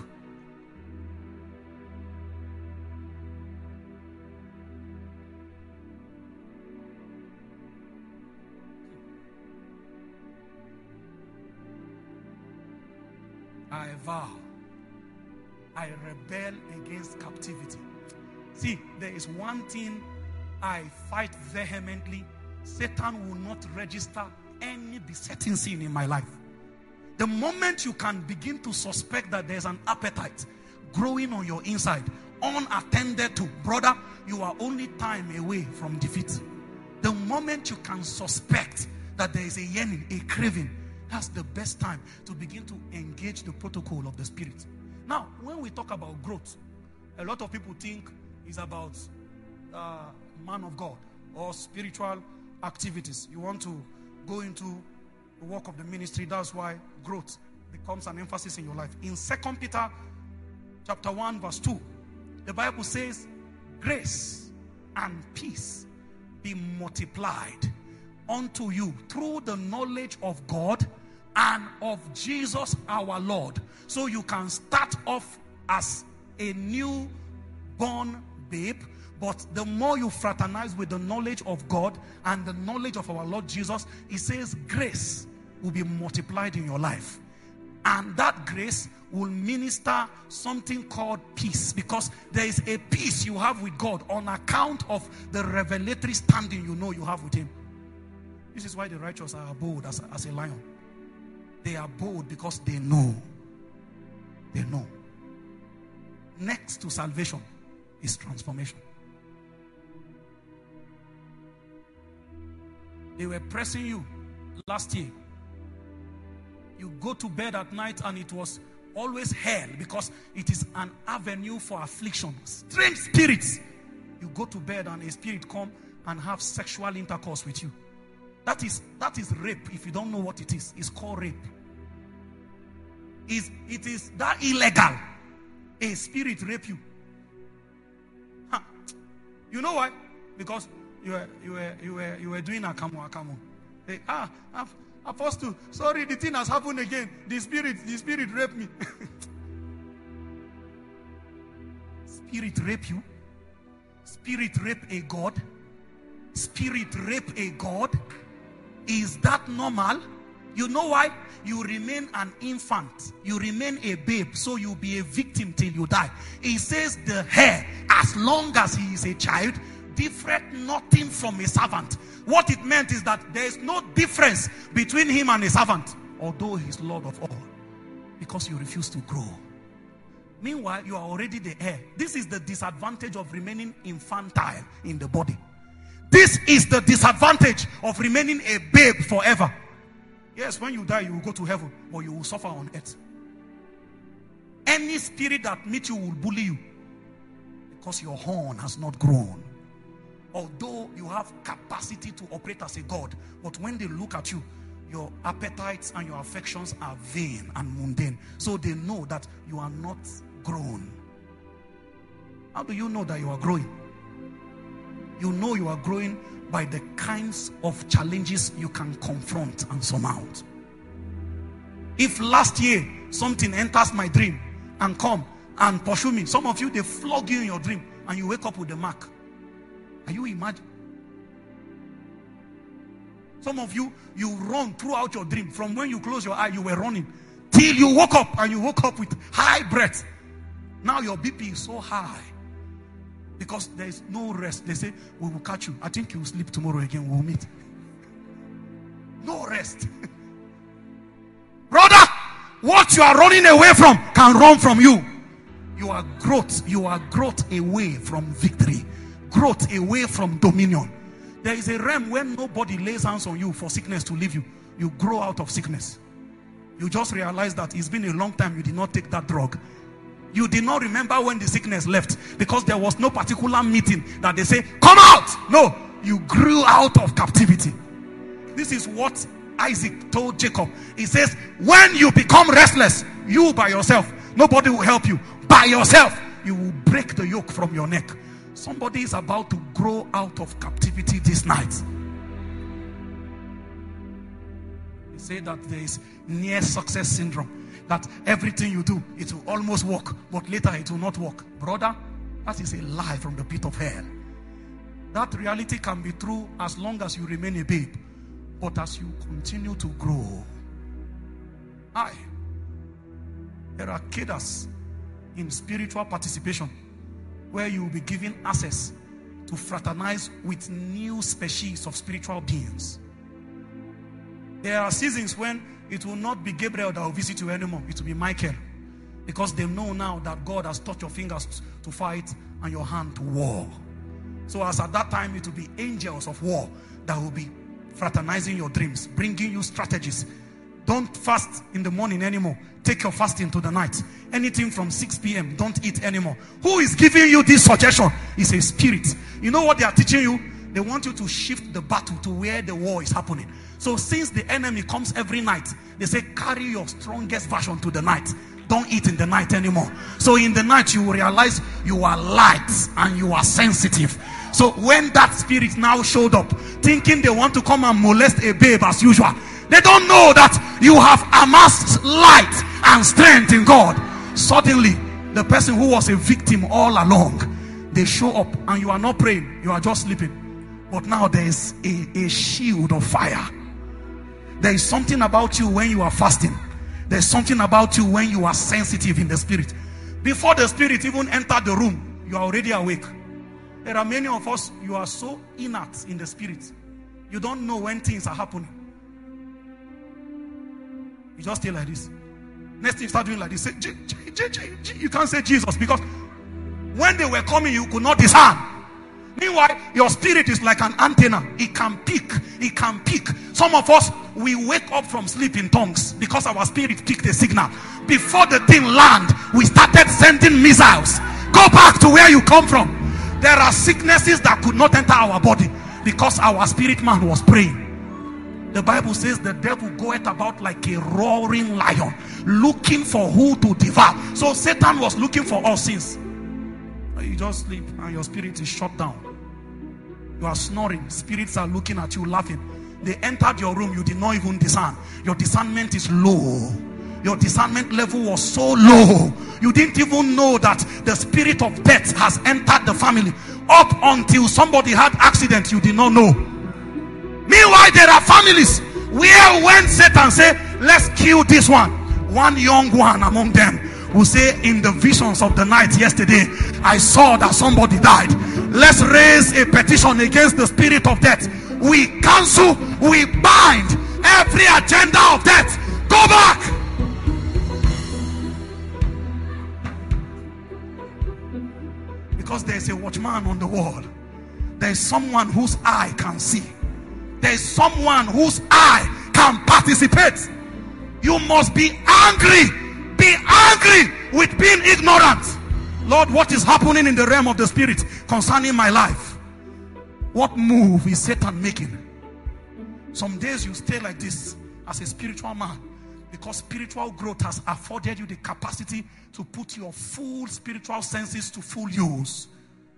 I vow, I rebel against captivity. See, there is one thing I fight vehemently. Satan will not register any besetting sin in my life. The moment you can begin to suspect that there's an appetite growing on your inside, unattended to, brother, you are only time away from defeat. The moment you can suspect that there is a yearning, a craving, that's the best time to begin to engage the protocol of the Spirit. Now, when we talk about growth, a lot of people think is about man of God or spiritual activities. You want to go into the work of the ministry. That's why growth becomes an emphasis in your life. In 2 Peter chapter 1 verse 2, the Bible says, grace and peace be multiplied unto you through the knowledge of God and of Jesus our Lord. So you can start off as a newborn babe, but the more you fraternize with the knowledge of God and the knowledge of our Lord Jesus, it says grace will be multiplied in your life. And that grace will minister something called peace, because there is a peace you have with God on account of the revelatory standing you know you have with him. This is why the righteous are bold as a lion. They are bold because they know. They know. Next to salvation is transformation. They were pressing you last year. You go to bed at night and it was always hell, because it is an avenue for affliction. Strange spirits. You go to bed and a spirit come and have sexual intercourse with you. That is rape. If you don't know what it is, it's called rape. It is that illegal. A spirit rape you. Huh. You know why? Because you were doing akamu. Hey, Apostle, sorry, the thing has happened again. The spirit raped me. Spirit rape you? Spirit rape a God? Spirit rape a God? Is that normal? You know why? You remain an infant. You remain a babe. So you'll be a victim till you die. He says the heir, as long as he is a child, differeth nothing from a servant. What it meant is that there is no difference between him and a servant, although he is Lord of all, because you refuse to grow. Meanwhile, you are already the heir. This is the disadvantage of remaining infantile in the body. This is the disadvantage of remaining a babe forever. Yes, when you die, you will go to heaven, but you will suffer on earth. Any spirit that meets you will bully you because your horn has not grown. Although you have capacity to operate as a God, but when they look at you, your appetites and your affections are vain and mundane. So they know that you are not grown. How do you know that you are growing? You know you are growing by the kinds of challenges you can confront and surmount. If last year something enters my dream and come and pursue me, some of you, they flog you in your dream and you wake up with a mark. Are you imagining? Some of you, you run throughout your dream. From when you close your eye, you were running till you woke up, and you woke up with high breath. Now your BP is so high because there is no rest. They say, we will catch you. I think you will sleep tomorrow again. We'll meet. No rest. Brother, what you are running away from can run from you. You are growth away from victory. Growth away from dominion. There is a realm when nobody lays hands on you for sickness to leave you. You grow out of sickness. You just realize that it's been a long time you did not take that drug. You did not remember when the sickness left because there was no particular meeting that they say, come out. No, you grew out of captivity. This is what Isaac told Jacob. He says, when you become restless, you by yourself, nobody will help you. By yourself, you will break the yoke from your neck. Somebody is about to grow out of captivity this night. They say that there is near success syndrome. That everything you do, it will almost work, but later it will not work. Brother, that is a lie from the pit of hell. That reality can be true as long as you remain a babe. But as you continue to grow, there are cadres in spiritual participation where you will be given access to fraternize with new species of spiritual beings. There are seasons when it will not be Gabriel that will visit you anymore. It will be Michael. Because they know now that God has touched your fingers to fight and your hand to war. So as at that time, it will be angels of war that will be fraternizing your dreams, bringing you strategies, Don't fast in the morning anymore. Take your fasting to the night. Anything from 6 p.m., don't eat anymore. Who is giving you this suggestion? It's a spirit. You know what they are teaching you? They want you to shift the battle to where the war is happening. So since the enemy comes every night, they say carry your strongest version to the night. Don't eat in the night anymore. So in the night you will realize you are light and you are sensitive. So when that spirit now showed up, thinking they want to come and molest a babe as usual, they don't know that you have amassed light and strength in God. Suddenly, the person who was a victim all along, they show up and you are not praying, you are just sleeping. But now there is a shield of fire. There is something about you when you are fasting. There is something about you when you are sensitive in the spirit. Before the spirit even entered the room, you are already awake. There are many of us, you are so inert in the spirit. You don't know when things are happening. You just stay like this. Next thing you start doing like this, say, you can't say Jesus, because when they were coming, you could not discern. Meanwhile, your spirit is like an antenna. It can pick. It can pick. Some of us, we wake up from sleep in tongues because our spirit picked a signal. Before the thing land, we started sending missiles. Go back to where you come from. There are sicknesses that could not enter our body because our spirit man was praying. The Bible says the devil goeth about like a roaring lion, looking for who to devour. So Satan was looking for all sins. You just sleep and your spirit is shut down. You are snoring. Spirits are looking at you, laughing. They entered your room. You did not even discern. Your discernment is low. Your discernment level was so low. You didn't even know that the spirit of death has entered the family. Up until somebody had accident, you did not know. Meanwhile, there are families where when Satan say, let's kill this one young one among them will say, in the visions of the night yesterday, I saw that somebody died. Let's raise a petition against the spirit of death. We cancel, we bind every agenda of death. Go back. Because there's a watchman on the wall. There's someone whose eye can see. There's someone whose eye can participate. You must be angry. Be angry with being ignorant. Lord, what is happening in the realm of the spirit concerning my life? What move is Satan making? Some days you stay like this as a spiritual man because spiritual growth has afforded you the capacity to put your full spiritual senses to full use.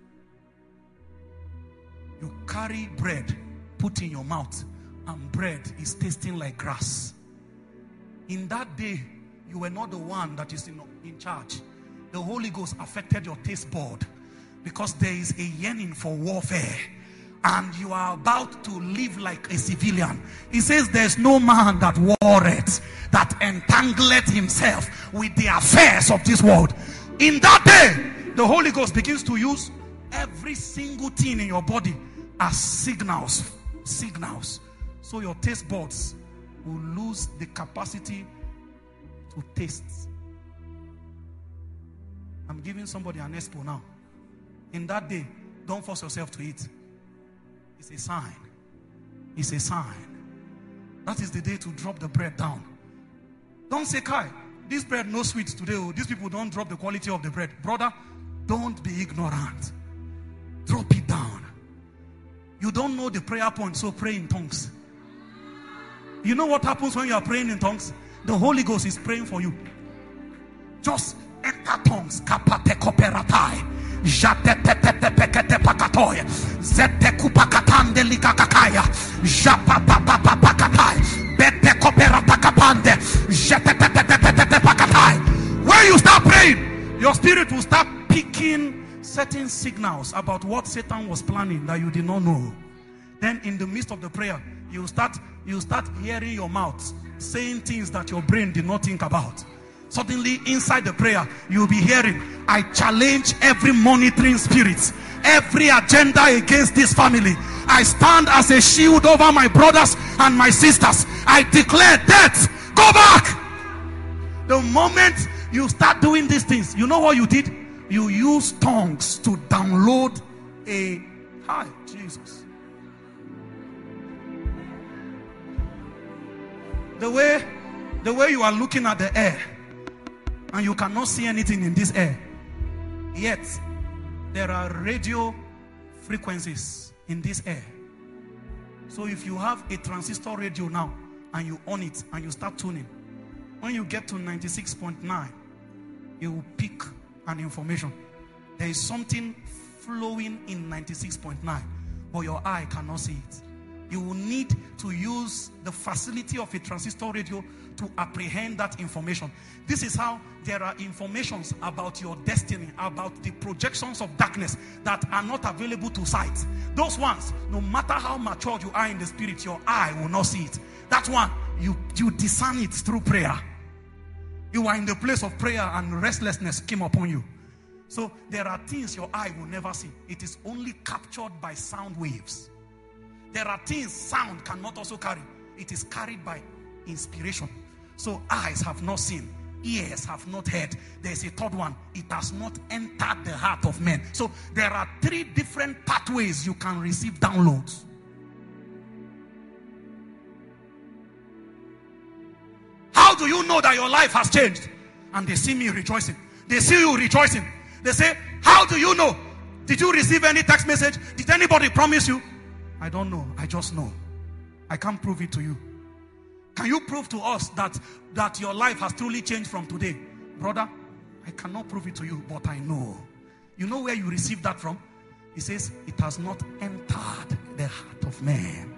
You carry bread, put in your mouth, and bread is tasting like grass. In that day, you were not the one that is in charge. The Holy Ghost affected your taste bud because there is a yearning for warfare and you are about to live like a civilian. He says there's no man that warreth, that entangleth himself with the affairs of this world. In that day, the Holy Ghost begins to use every single thing in your body as signals. So your taste buds will lose the capacity to taste. I'm giving somebody an expo now. In that day, don't force yourself to eat. It's a sign. It's a sign. That is the day to drop the bread down. Don't say, Kai, this bread no sweet today. Oh, these people don't drop the quality of the bread. Brother, don't be ignorant. Drop it down. You don't know the prayer point, so pray in tongues. You know what happens when you are praying in tongues? The Holy Ghost is praying for you. Just enter tongues. Kapate koperatai. Jatete pekete pakatoy. Zete kupakatande likakakaya. Japapapapakatai. Bete koperata kapande. Jetete pakatai. When you start praying, your spirit will start picking certain signals about what Satan was planning that you did not know. Then in the midst of the prayer, you start hearing your mouth saying things that your brain did not think about. Suddenly inside the prayer, you'll be hearing, I challenge every monitoring spirit, every agenda against this family. I stand as a shield over my brothers and my sisters. I declare death, go back. The moment you start doing these things, you know what you did? You use tongues to download a hi, Jesus. The way The way you are looking at the air and you cannot see anything in this air, yet there are radio frequencies in this air. So if you have a transistor radio now and you on it and you start tuning, when you get to 96.9, you will pick an information. There is something flowing in 96.9, but your eye cannot see it. You will need to use the facility of a transistor radio to apprehend that information. This is how there are informations about your destiny, about the projections of darkness that are not available to sight. Those ones, no matter how matured you are in the spirit, your eye will not see it. That one, you discern it through prayer. You are in the place of prayer and restlessness came upon you. So there are things your eye will never see. It is only captured by sound waves. There are things sound cannot also carry. It is carried by inspiration. So eyes have not seen, ears have not heard. There is a third one. It has not entered the heart of men. So there are 3 different pathways you can receive downloads. How do you know that your life has changed? And they see me rejoicing. They see you rejoicing. They say, how do you know? Did you receive any text message? Did anybody promise you? I don't know. I just know. I can't prove it to you. Can you prove to us that your life has truly changed from today? Brother, I cannot prove it to you, but I know. You know where you received that from? He says, it has not entered the heart of man.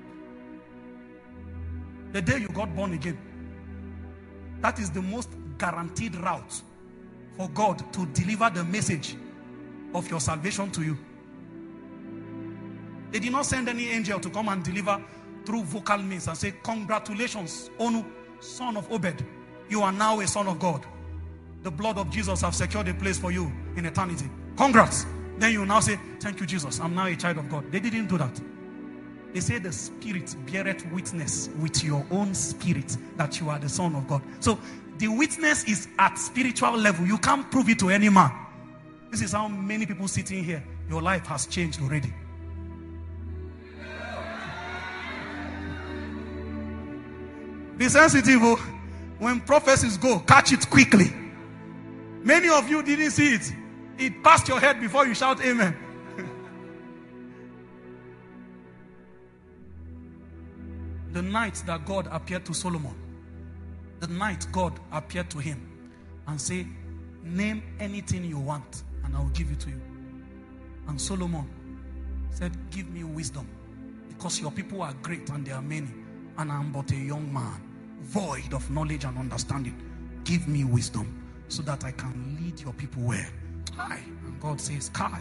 The day you got born again, that is the most guaranteed route for God to deliver the message of your salvation to you. They did not send any angel to come and deliver through vocal means and say, congratulations, Onu, son of Obed. You are now a son of God. The blood of Jesus has secured a place for you in eternity. Congrats. Then you now say, thank you, Jesus. I'm now a child of God. They didn't do that. They say the Spirit beareth witness with your own spirit that you are the son of God. So the witness is at spiritual level. You can't prove it to any man. This is how many people sitting here, your life has changed already. Be sensitive. When prophecies go, catch it quickly. Many of you didn't see it. It passed your head before you shout amen. The night that God appeared to Solomon, the night God appeared to him and said, name anything you want and I will give it to you. And Solomon said, give me wisdom, because your people are great and they are many, and I am but a young man, void of knowledge and understanding. Give me wisdom so that I can lead your people well. Kai. And God says, Kai.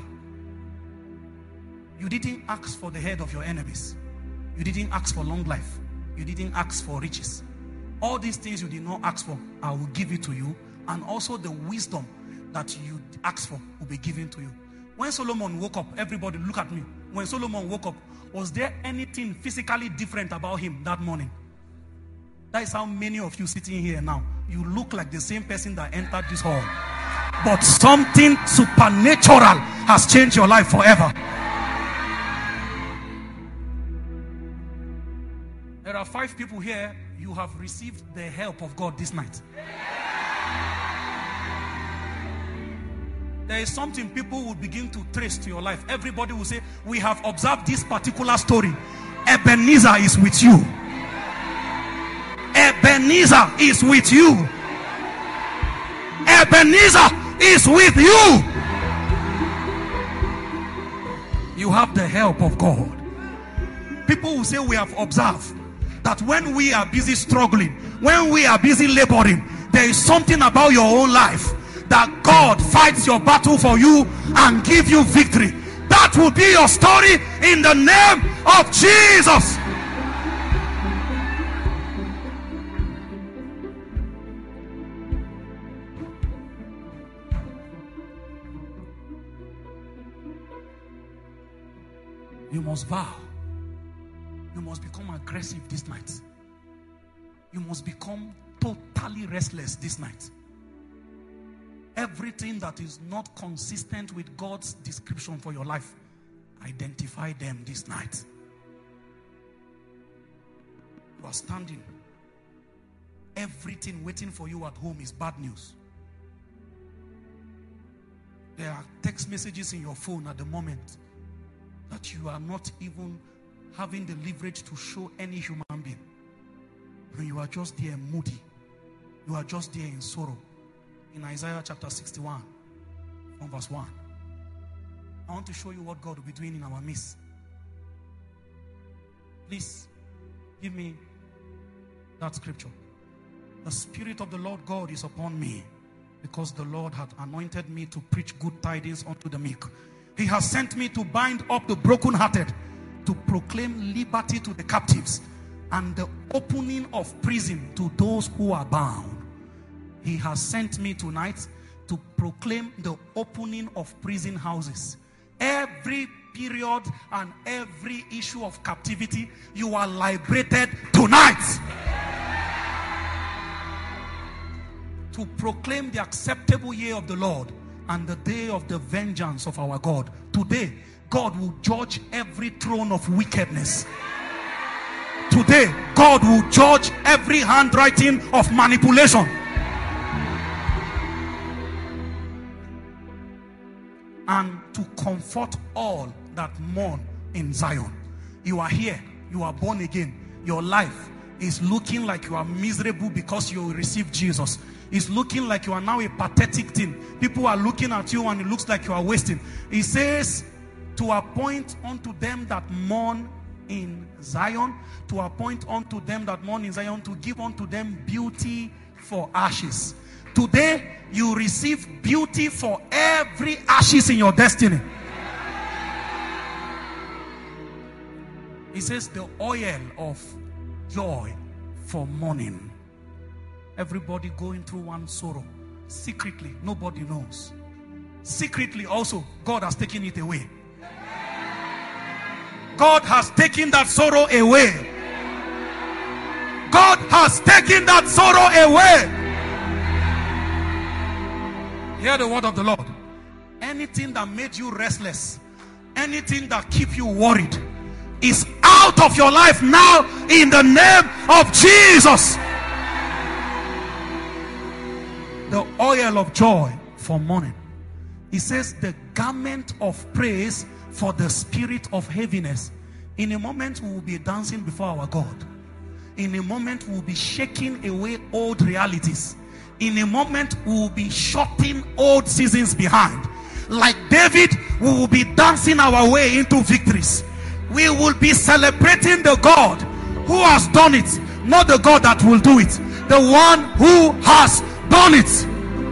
You didn't ask for the head of your enemies. You didn't ask for long life. You didn't ask for riches. All these things you did not ask for, I will give it to you. And also the wisdom that you asked for will be given to you. When Solomon woke up, everybody look at me. When Solomon woke up, was there anything physically different about him that morning? That is how many of you sitting here now, you look like the same person that entered this hall. But something supernatural has changed your life forever. There are 5 people here, you have received the help of God this night. There is something people will begin to trace to your life. Everybody will say, we have observed this particular story. Ebenezer is with you. Ebenezer is with you. Ebenezer is with you. You have the help of God. People will say, we have observed that when we are busy struggling, when we are busy laboring, there is something about your own life that God fights your battle for you and give you victory. That will be your story in the name of Jesus. You must vow. You must become aggressive this night. You must become totally restless this night. Everything that is not consistent with God's description for your life, identify them this night. You are standing everything waiting for you at home is bad news. There are text messages in your phone at the moment that you are not even having the leverage to show any human being. When you are just there moody. You are just there in sorrow. In Isaiah chapter 61, from verse 1. I want to show you what God will be doing in our midst. Please, give me that scripture. The Spirit of the Lord God is upon me, because the Lord hath anointed me to preach good tidings unto the meek. He has sent me to bind up the brokenhearted, to proclaim liberty to the captives, and the opening of prison to those who are bound. He has sent me tonight to proclaim the opening of prison houses. Every period and every issue of captivity, you are liberated tonight. To proclaim the acceptable year of the Lord and the day of the vengeance of our God. Today, God will judge every throne of wickedness. Today, God will judge every handwriting of manipulation. And to comfort all that mourn in Zion. You are here, you are born again. Your life is looking like you are miserable because you received Jesus. It's looking like you are now a pathetic thing. People are looking at you and it looks like you are wasting. He says, to appoint unto them that mourn in Zion, to appoint unto them that mourn in Zion, to give unto them beauty for ashes. Today, you receive beauty for every ashes in your destiny. He says the oil of joy for mourning. Everybody going through one sorrow. Secretly, nobody knows. Secretly also, God has taken it away. God has taken that sorrow away. God has taken that sorrow away. Hear the word of the Lord. Anything that made you restless, anything that keep you worried, is out of your life now in the name of Jesus. The oil of joy for mourning. He says the garment of praise for the spirit of heaviness. In a moment we will be dancing before our God. In a moment we will be shaking away old realities. In a moment we will be shutting old seasons behind. Like David, we will be dancing our way into victories. We will be celebrating the God who has done it, not the God that will do it. The one who has done it.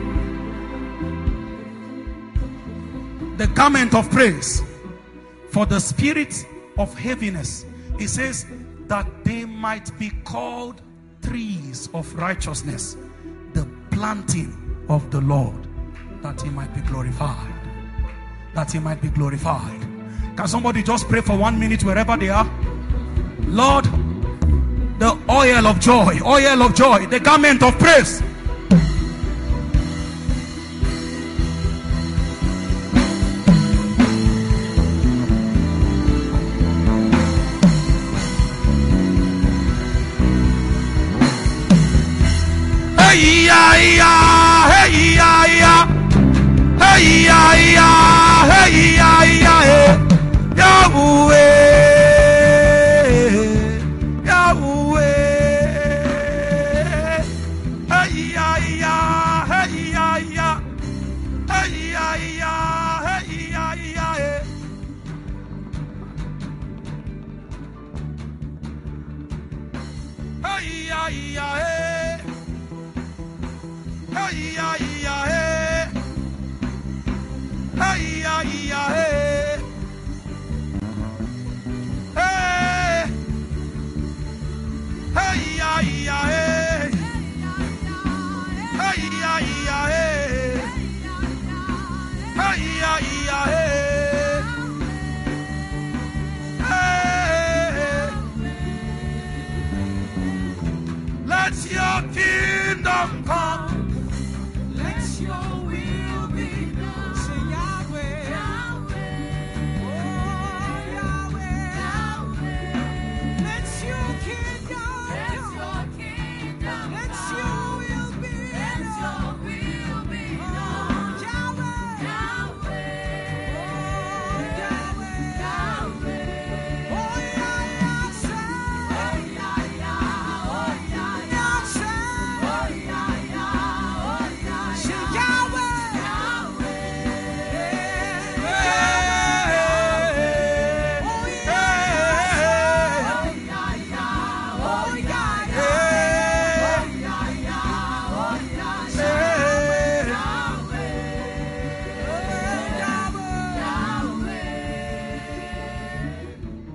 The garment of praise for the spirit of heaviness. He says that they might be called trees of righteousness, the planting of the Lord, that he might be glorified. That he might be glorified. Can somebody just pray for 1 minute wherever they are? Lord, the oil of joy, the garment of praise. Hey ya ya, hey ya ya, hey ya ya, hey ya ya, hey. Yahweh, Yahweh, hey ya ya, hey ya ya, hey ya ya, hey ya ya, hey. Hey ya ya, hey. Hey ya ya, hey. Hey ya ya, hey. Hey, hey, ya, ya, hey, hey, ya, ya, hey, hey, ya, ya, hey, hey. Let your kingdom come. Let your will be done. Say Yahweh, Yahweh. Oh, Yahweh. Let your kingdom come. Let your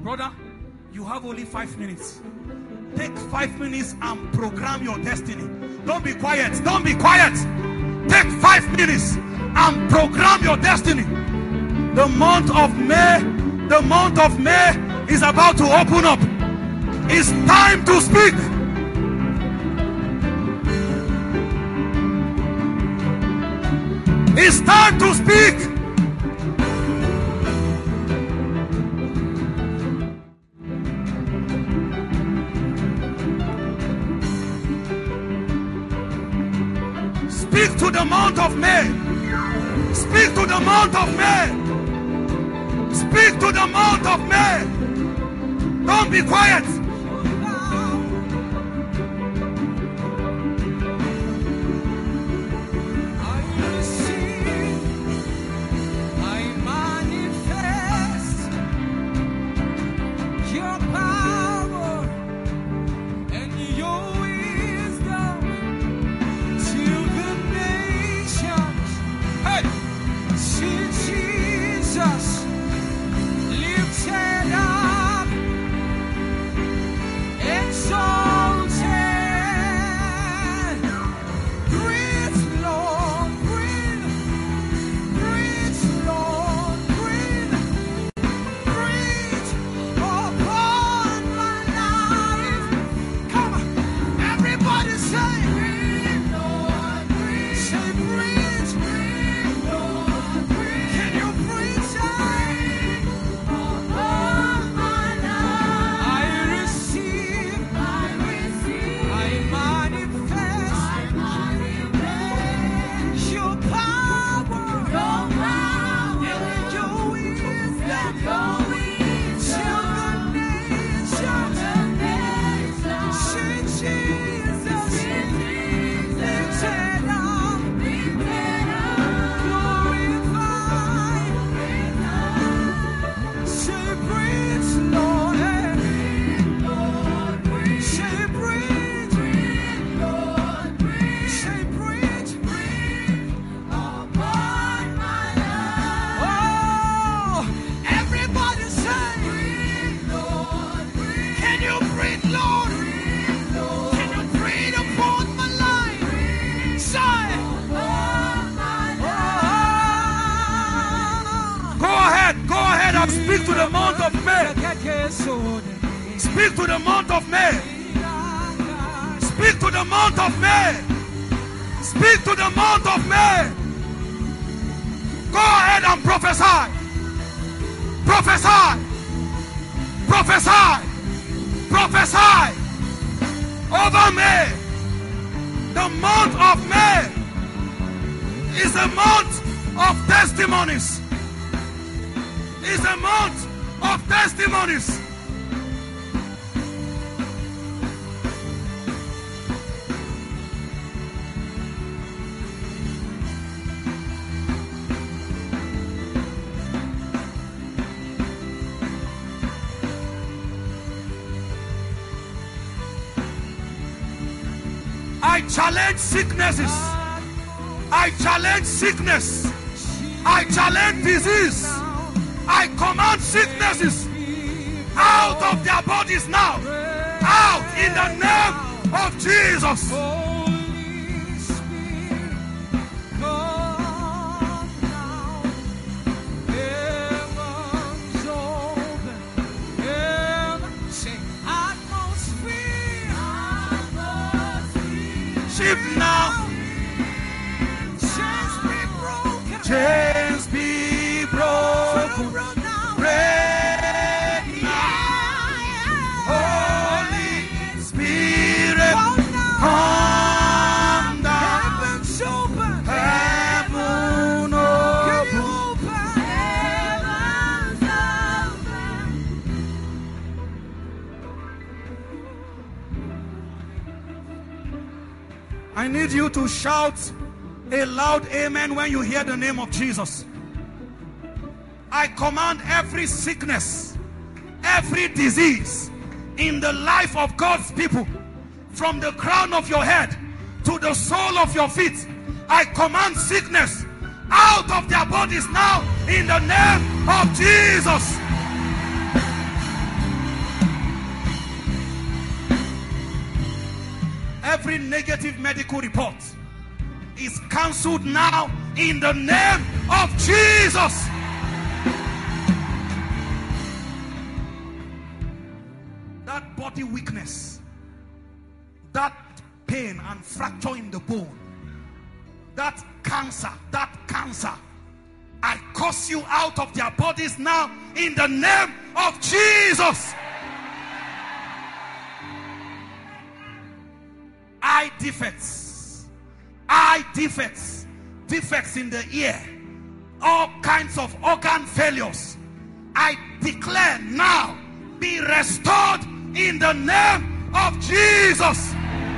Brother, you have only 5 minutes. Take 5 minutes and program your destiny. Don't be quiet. Don't be quiet. Take 5 minutes and program your destiny. The month of May is about to open up. It's time to speak. It's time to speak. Speak to the month of May. Speak to the month of May. Speak to the month of May. Don't be quiet. Speak to the month of May. Speak to the month of May. Speak to the month of May. Speak to the month of May. Go ahead and prophesy. Prophesy. Prophesy. Prophesy over May. The month of May is a month of testimonies. It's a month of testimonies. I challenge sicknesses. I challenge sickness. I challenge disease. I command sicknesses out of their bodies now. Out in the name of Jesus. Shift now. Chains be broken. Chains be broken. Break now. Holy Spirit, come down. Heaven's open. Heaven open. Heaven's open. I need you to shout a loud amen when you hear the name of Jesus. I command every sickness, every disease in the life of God's people, from the crown of your head to the sole of your feet, I command sickness out of their bodies now in the name of Jesus. Every negative medical report is cancelled now in the name of Jesus. That body weakness, that pain and fracture in the bone, that cancer, I curse you out of their bodies now in the name of Jesus. Eye defects, defects in the ear, all kinds of organ failures, I declare now be restored in the name of Jesus.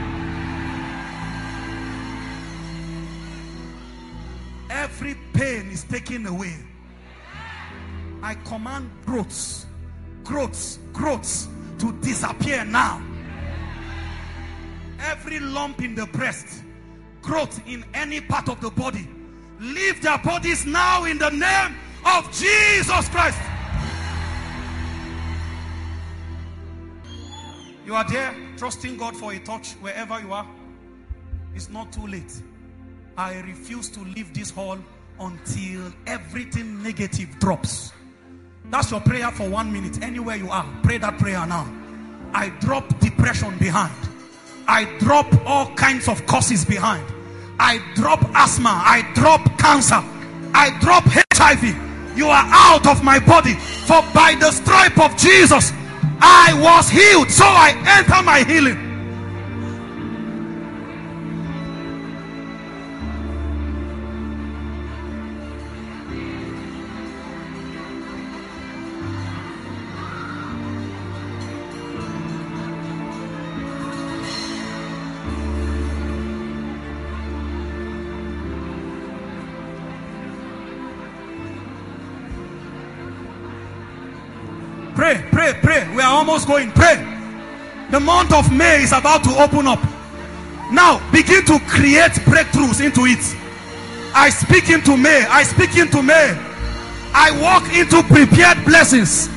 Every pain is taken away. I command growths to disappear now. Every lump in the breast, growth in any part of the body, leave their bodies now in the name of Jesus Christ. You are there trusting God for a touch wherever you are. It's not too late. I refuse to leave this hall until everything negative drops. That's your prayer for 1 minute. Anywhere you are, pray that prayer now. I drop depression behind. I drop all kinds of causes behind. I drop asthma. I drop cancer. I drop HIV. You are out of my body. For by the stripe of Jesus, I was healed. So I enter my healing. Pray. We are almost going. Pray. The month of May is about to open up. Now begin to create breakthroughs into it. I speak into May. I walk into prepared blessings.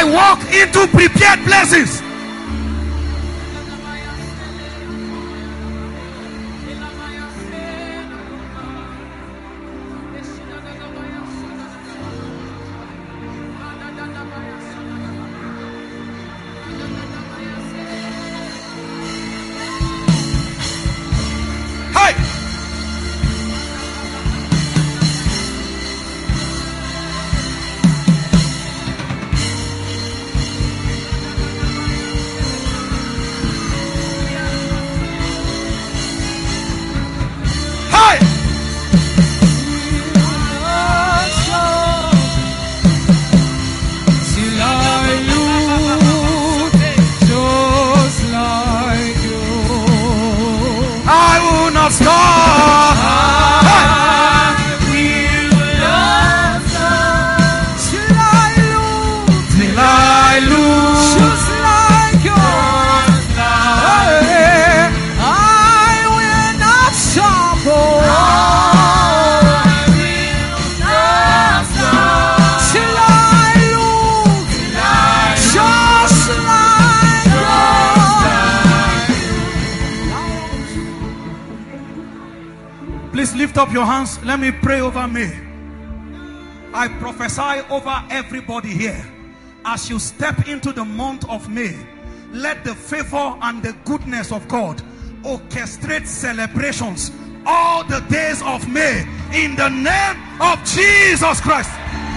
Please lift up your hands. Let me pray over me. I prophesy over everybody here. As you step into the month of May, let the favor and the goodness of God orchestrate celebrations all the days of May in the name of Jesus Christ.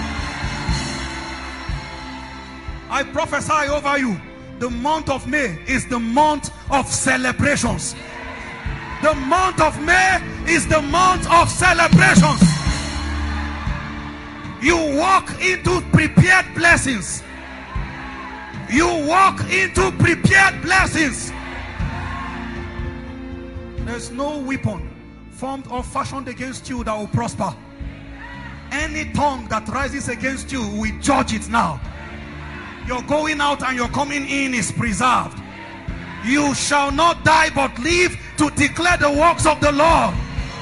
I prophesy over you. The month of May is the month of celebrations. The month of May is the month of celebrations. You walk into prepared blessings. There's no weapon formed or fashioned against you that will prosper. Any tongue that rises against you, we judge it now. Your going out and your coming in is preserved. You shall not die but live to declare the works of the Lord.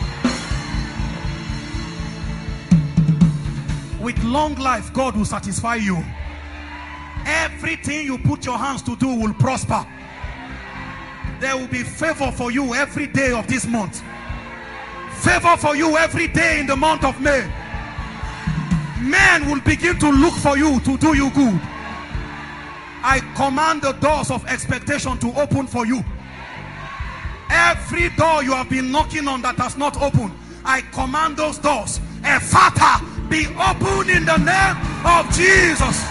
With long life, God will satisfy you. Everything you put your hands to do will prosper. There will be favor for you every day of this month. Favor for you every day in the month of May. Men will begin to look for you to do you good. I command the doors of expectation to open for you. Every door you have been knocking on that has not opened, I command those doors, Ephata, be opened in the name of Jesus.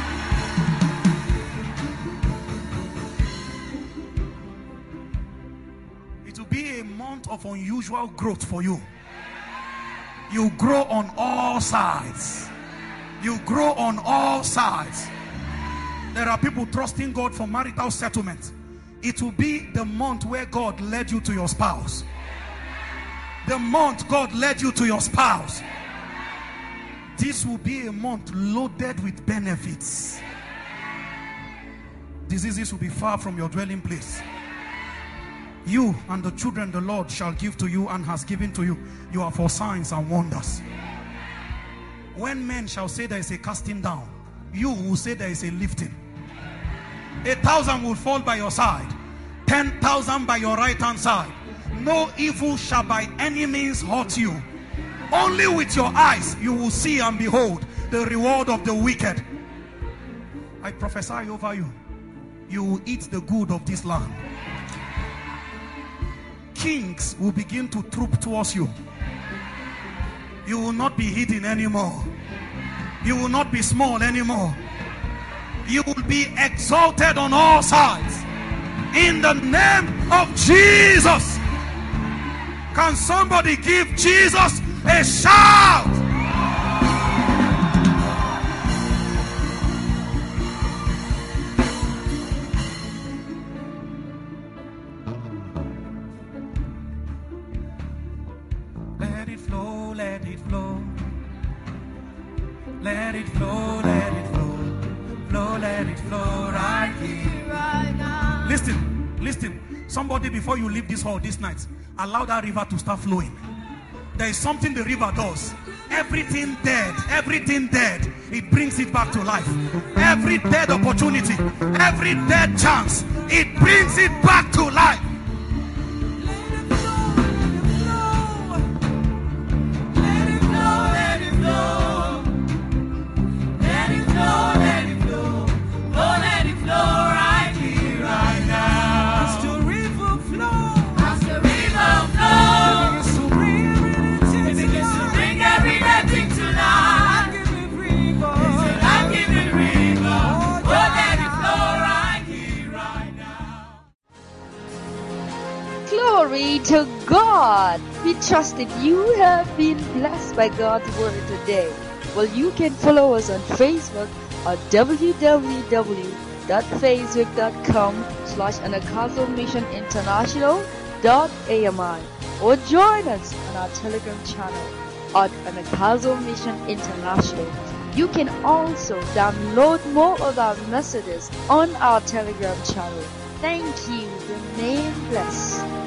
It will be a month of unusual growth for you. You grow on all sides. You grow on all sides. There are people trusting God for marital settlement. It will be the month where God led you to your spouse. The month God led you to your spouse. This will be a month loaded with benefits. Diseases will be far from your dwelling place. You and the children the Lord shall give to you and has given to you, you are for signs and wonders. When men shall say there is a casting down, you will say there is a lifting. 1,000 will fall by your side, 10,000 by your right hand side. No evil shall by any means hurt you. Only with your eyes you will see and behold the reward of the wicked. I prophesy over you, you will eat the good of this land. Kings will begin to troop towards you. You will not be hidden anymore. You will not be small anymore. You will be exalted on all sides in the name of Jesus. Can somebody give Jesus a shout? Let it flow, let it flow. Let it flow, let it flow. Flow, let it flow right here, right now. Listen. Somebody, before you leave this hall this night, allow that river to start flowing. There is something the river does. Everything dead, it brings it back to life. Every dead opportunity, every dead chance, it brings it back to life. Glory to God! We trust that you have been blessed by God's word today. Well, you can follow us on Facebook at www.facebook.com/anagkazo-mission-international.ami or join us on our Telegram channel at Anagkazo Mission International. You can also download more of our messages on our Telegram channel. Thank you. Remain blessed.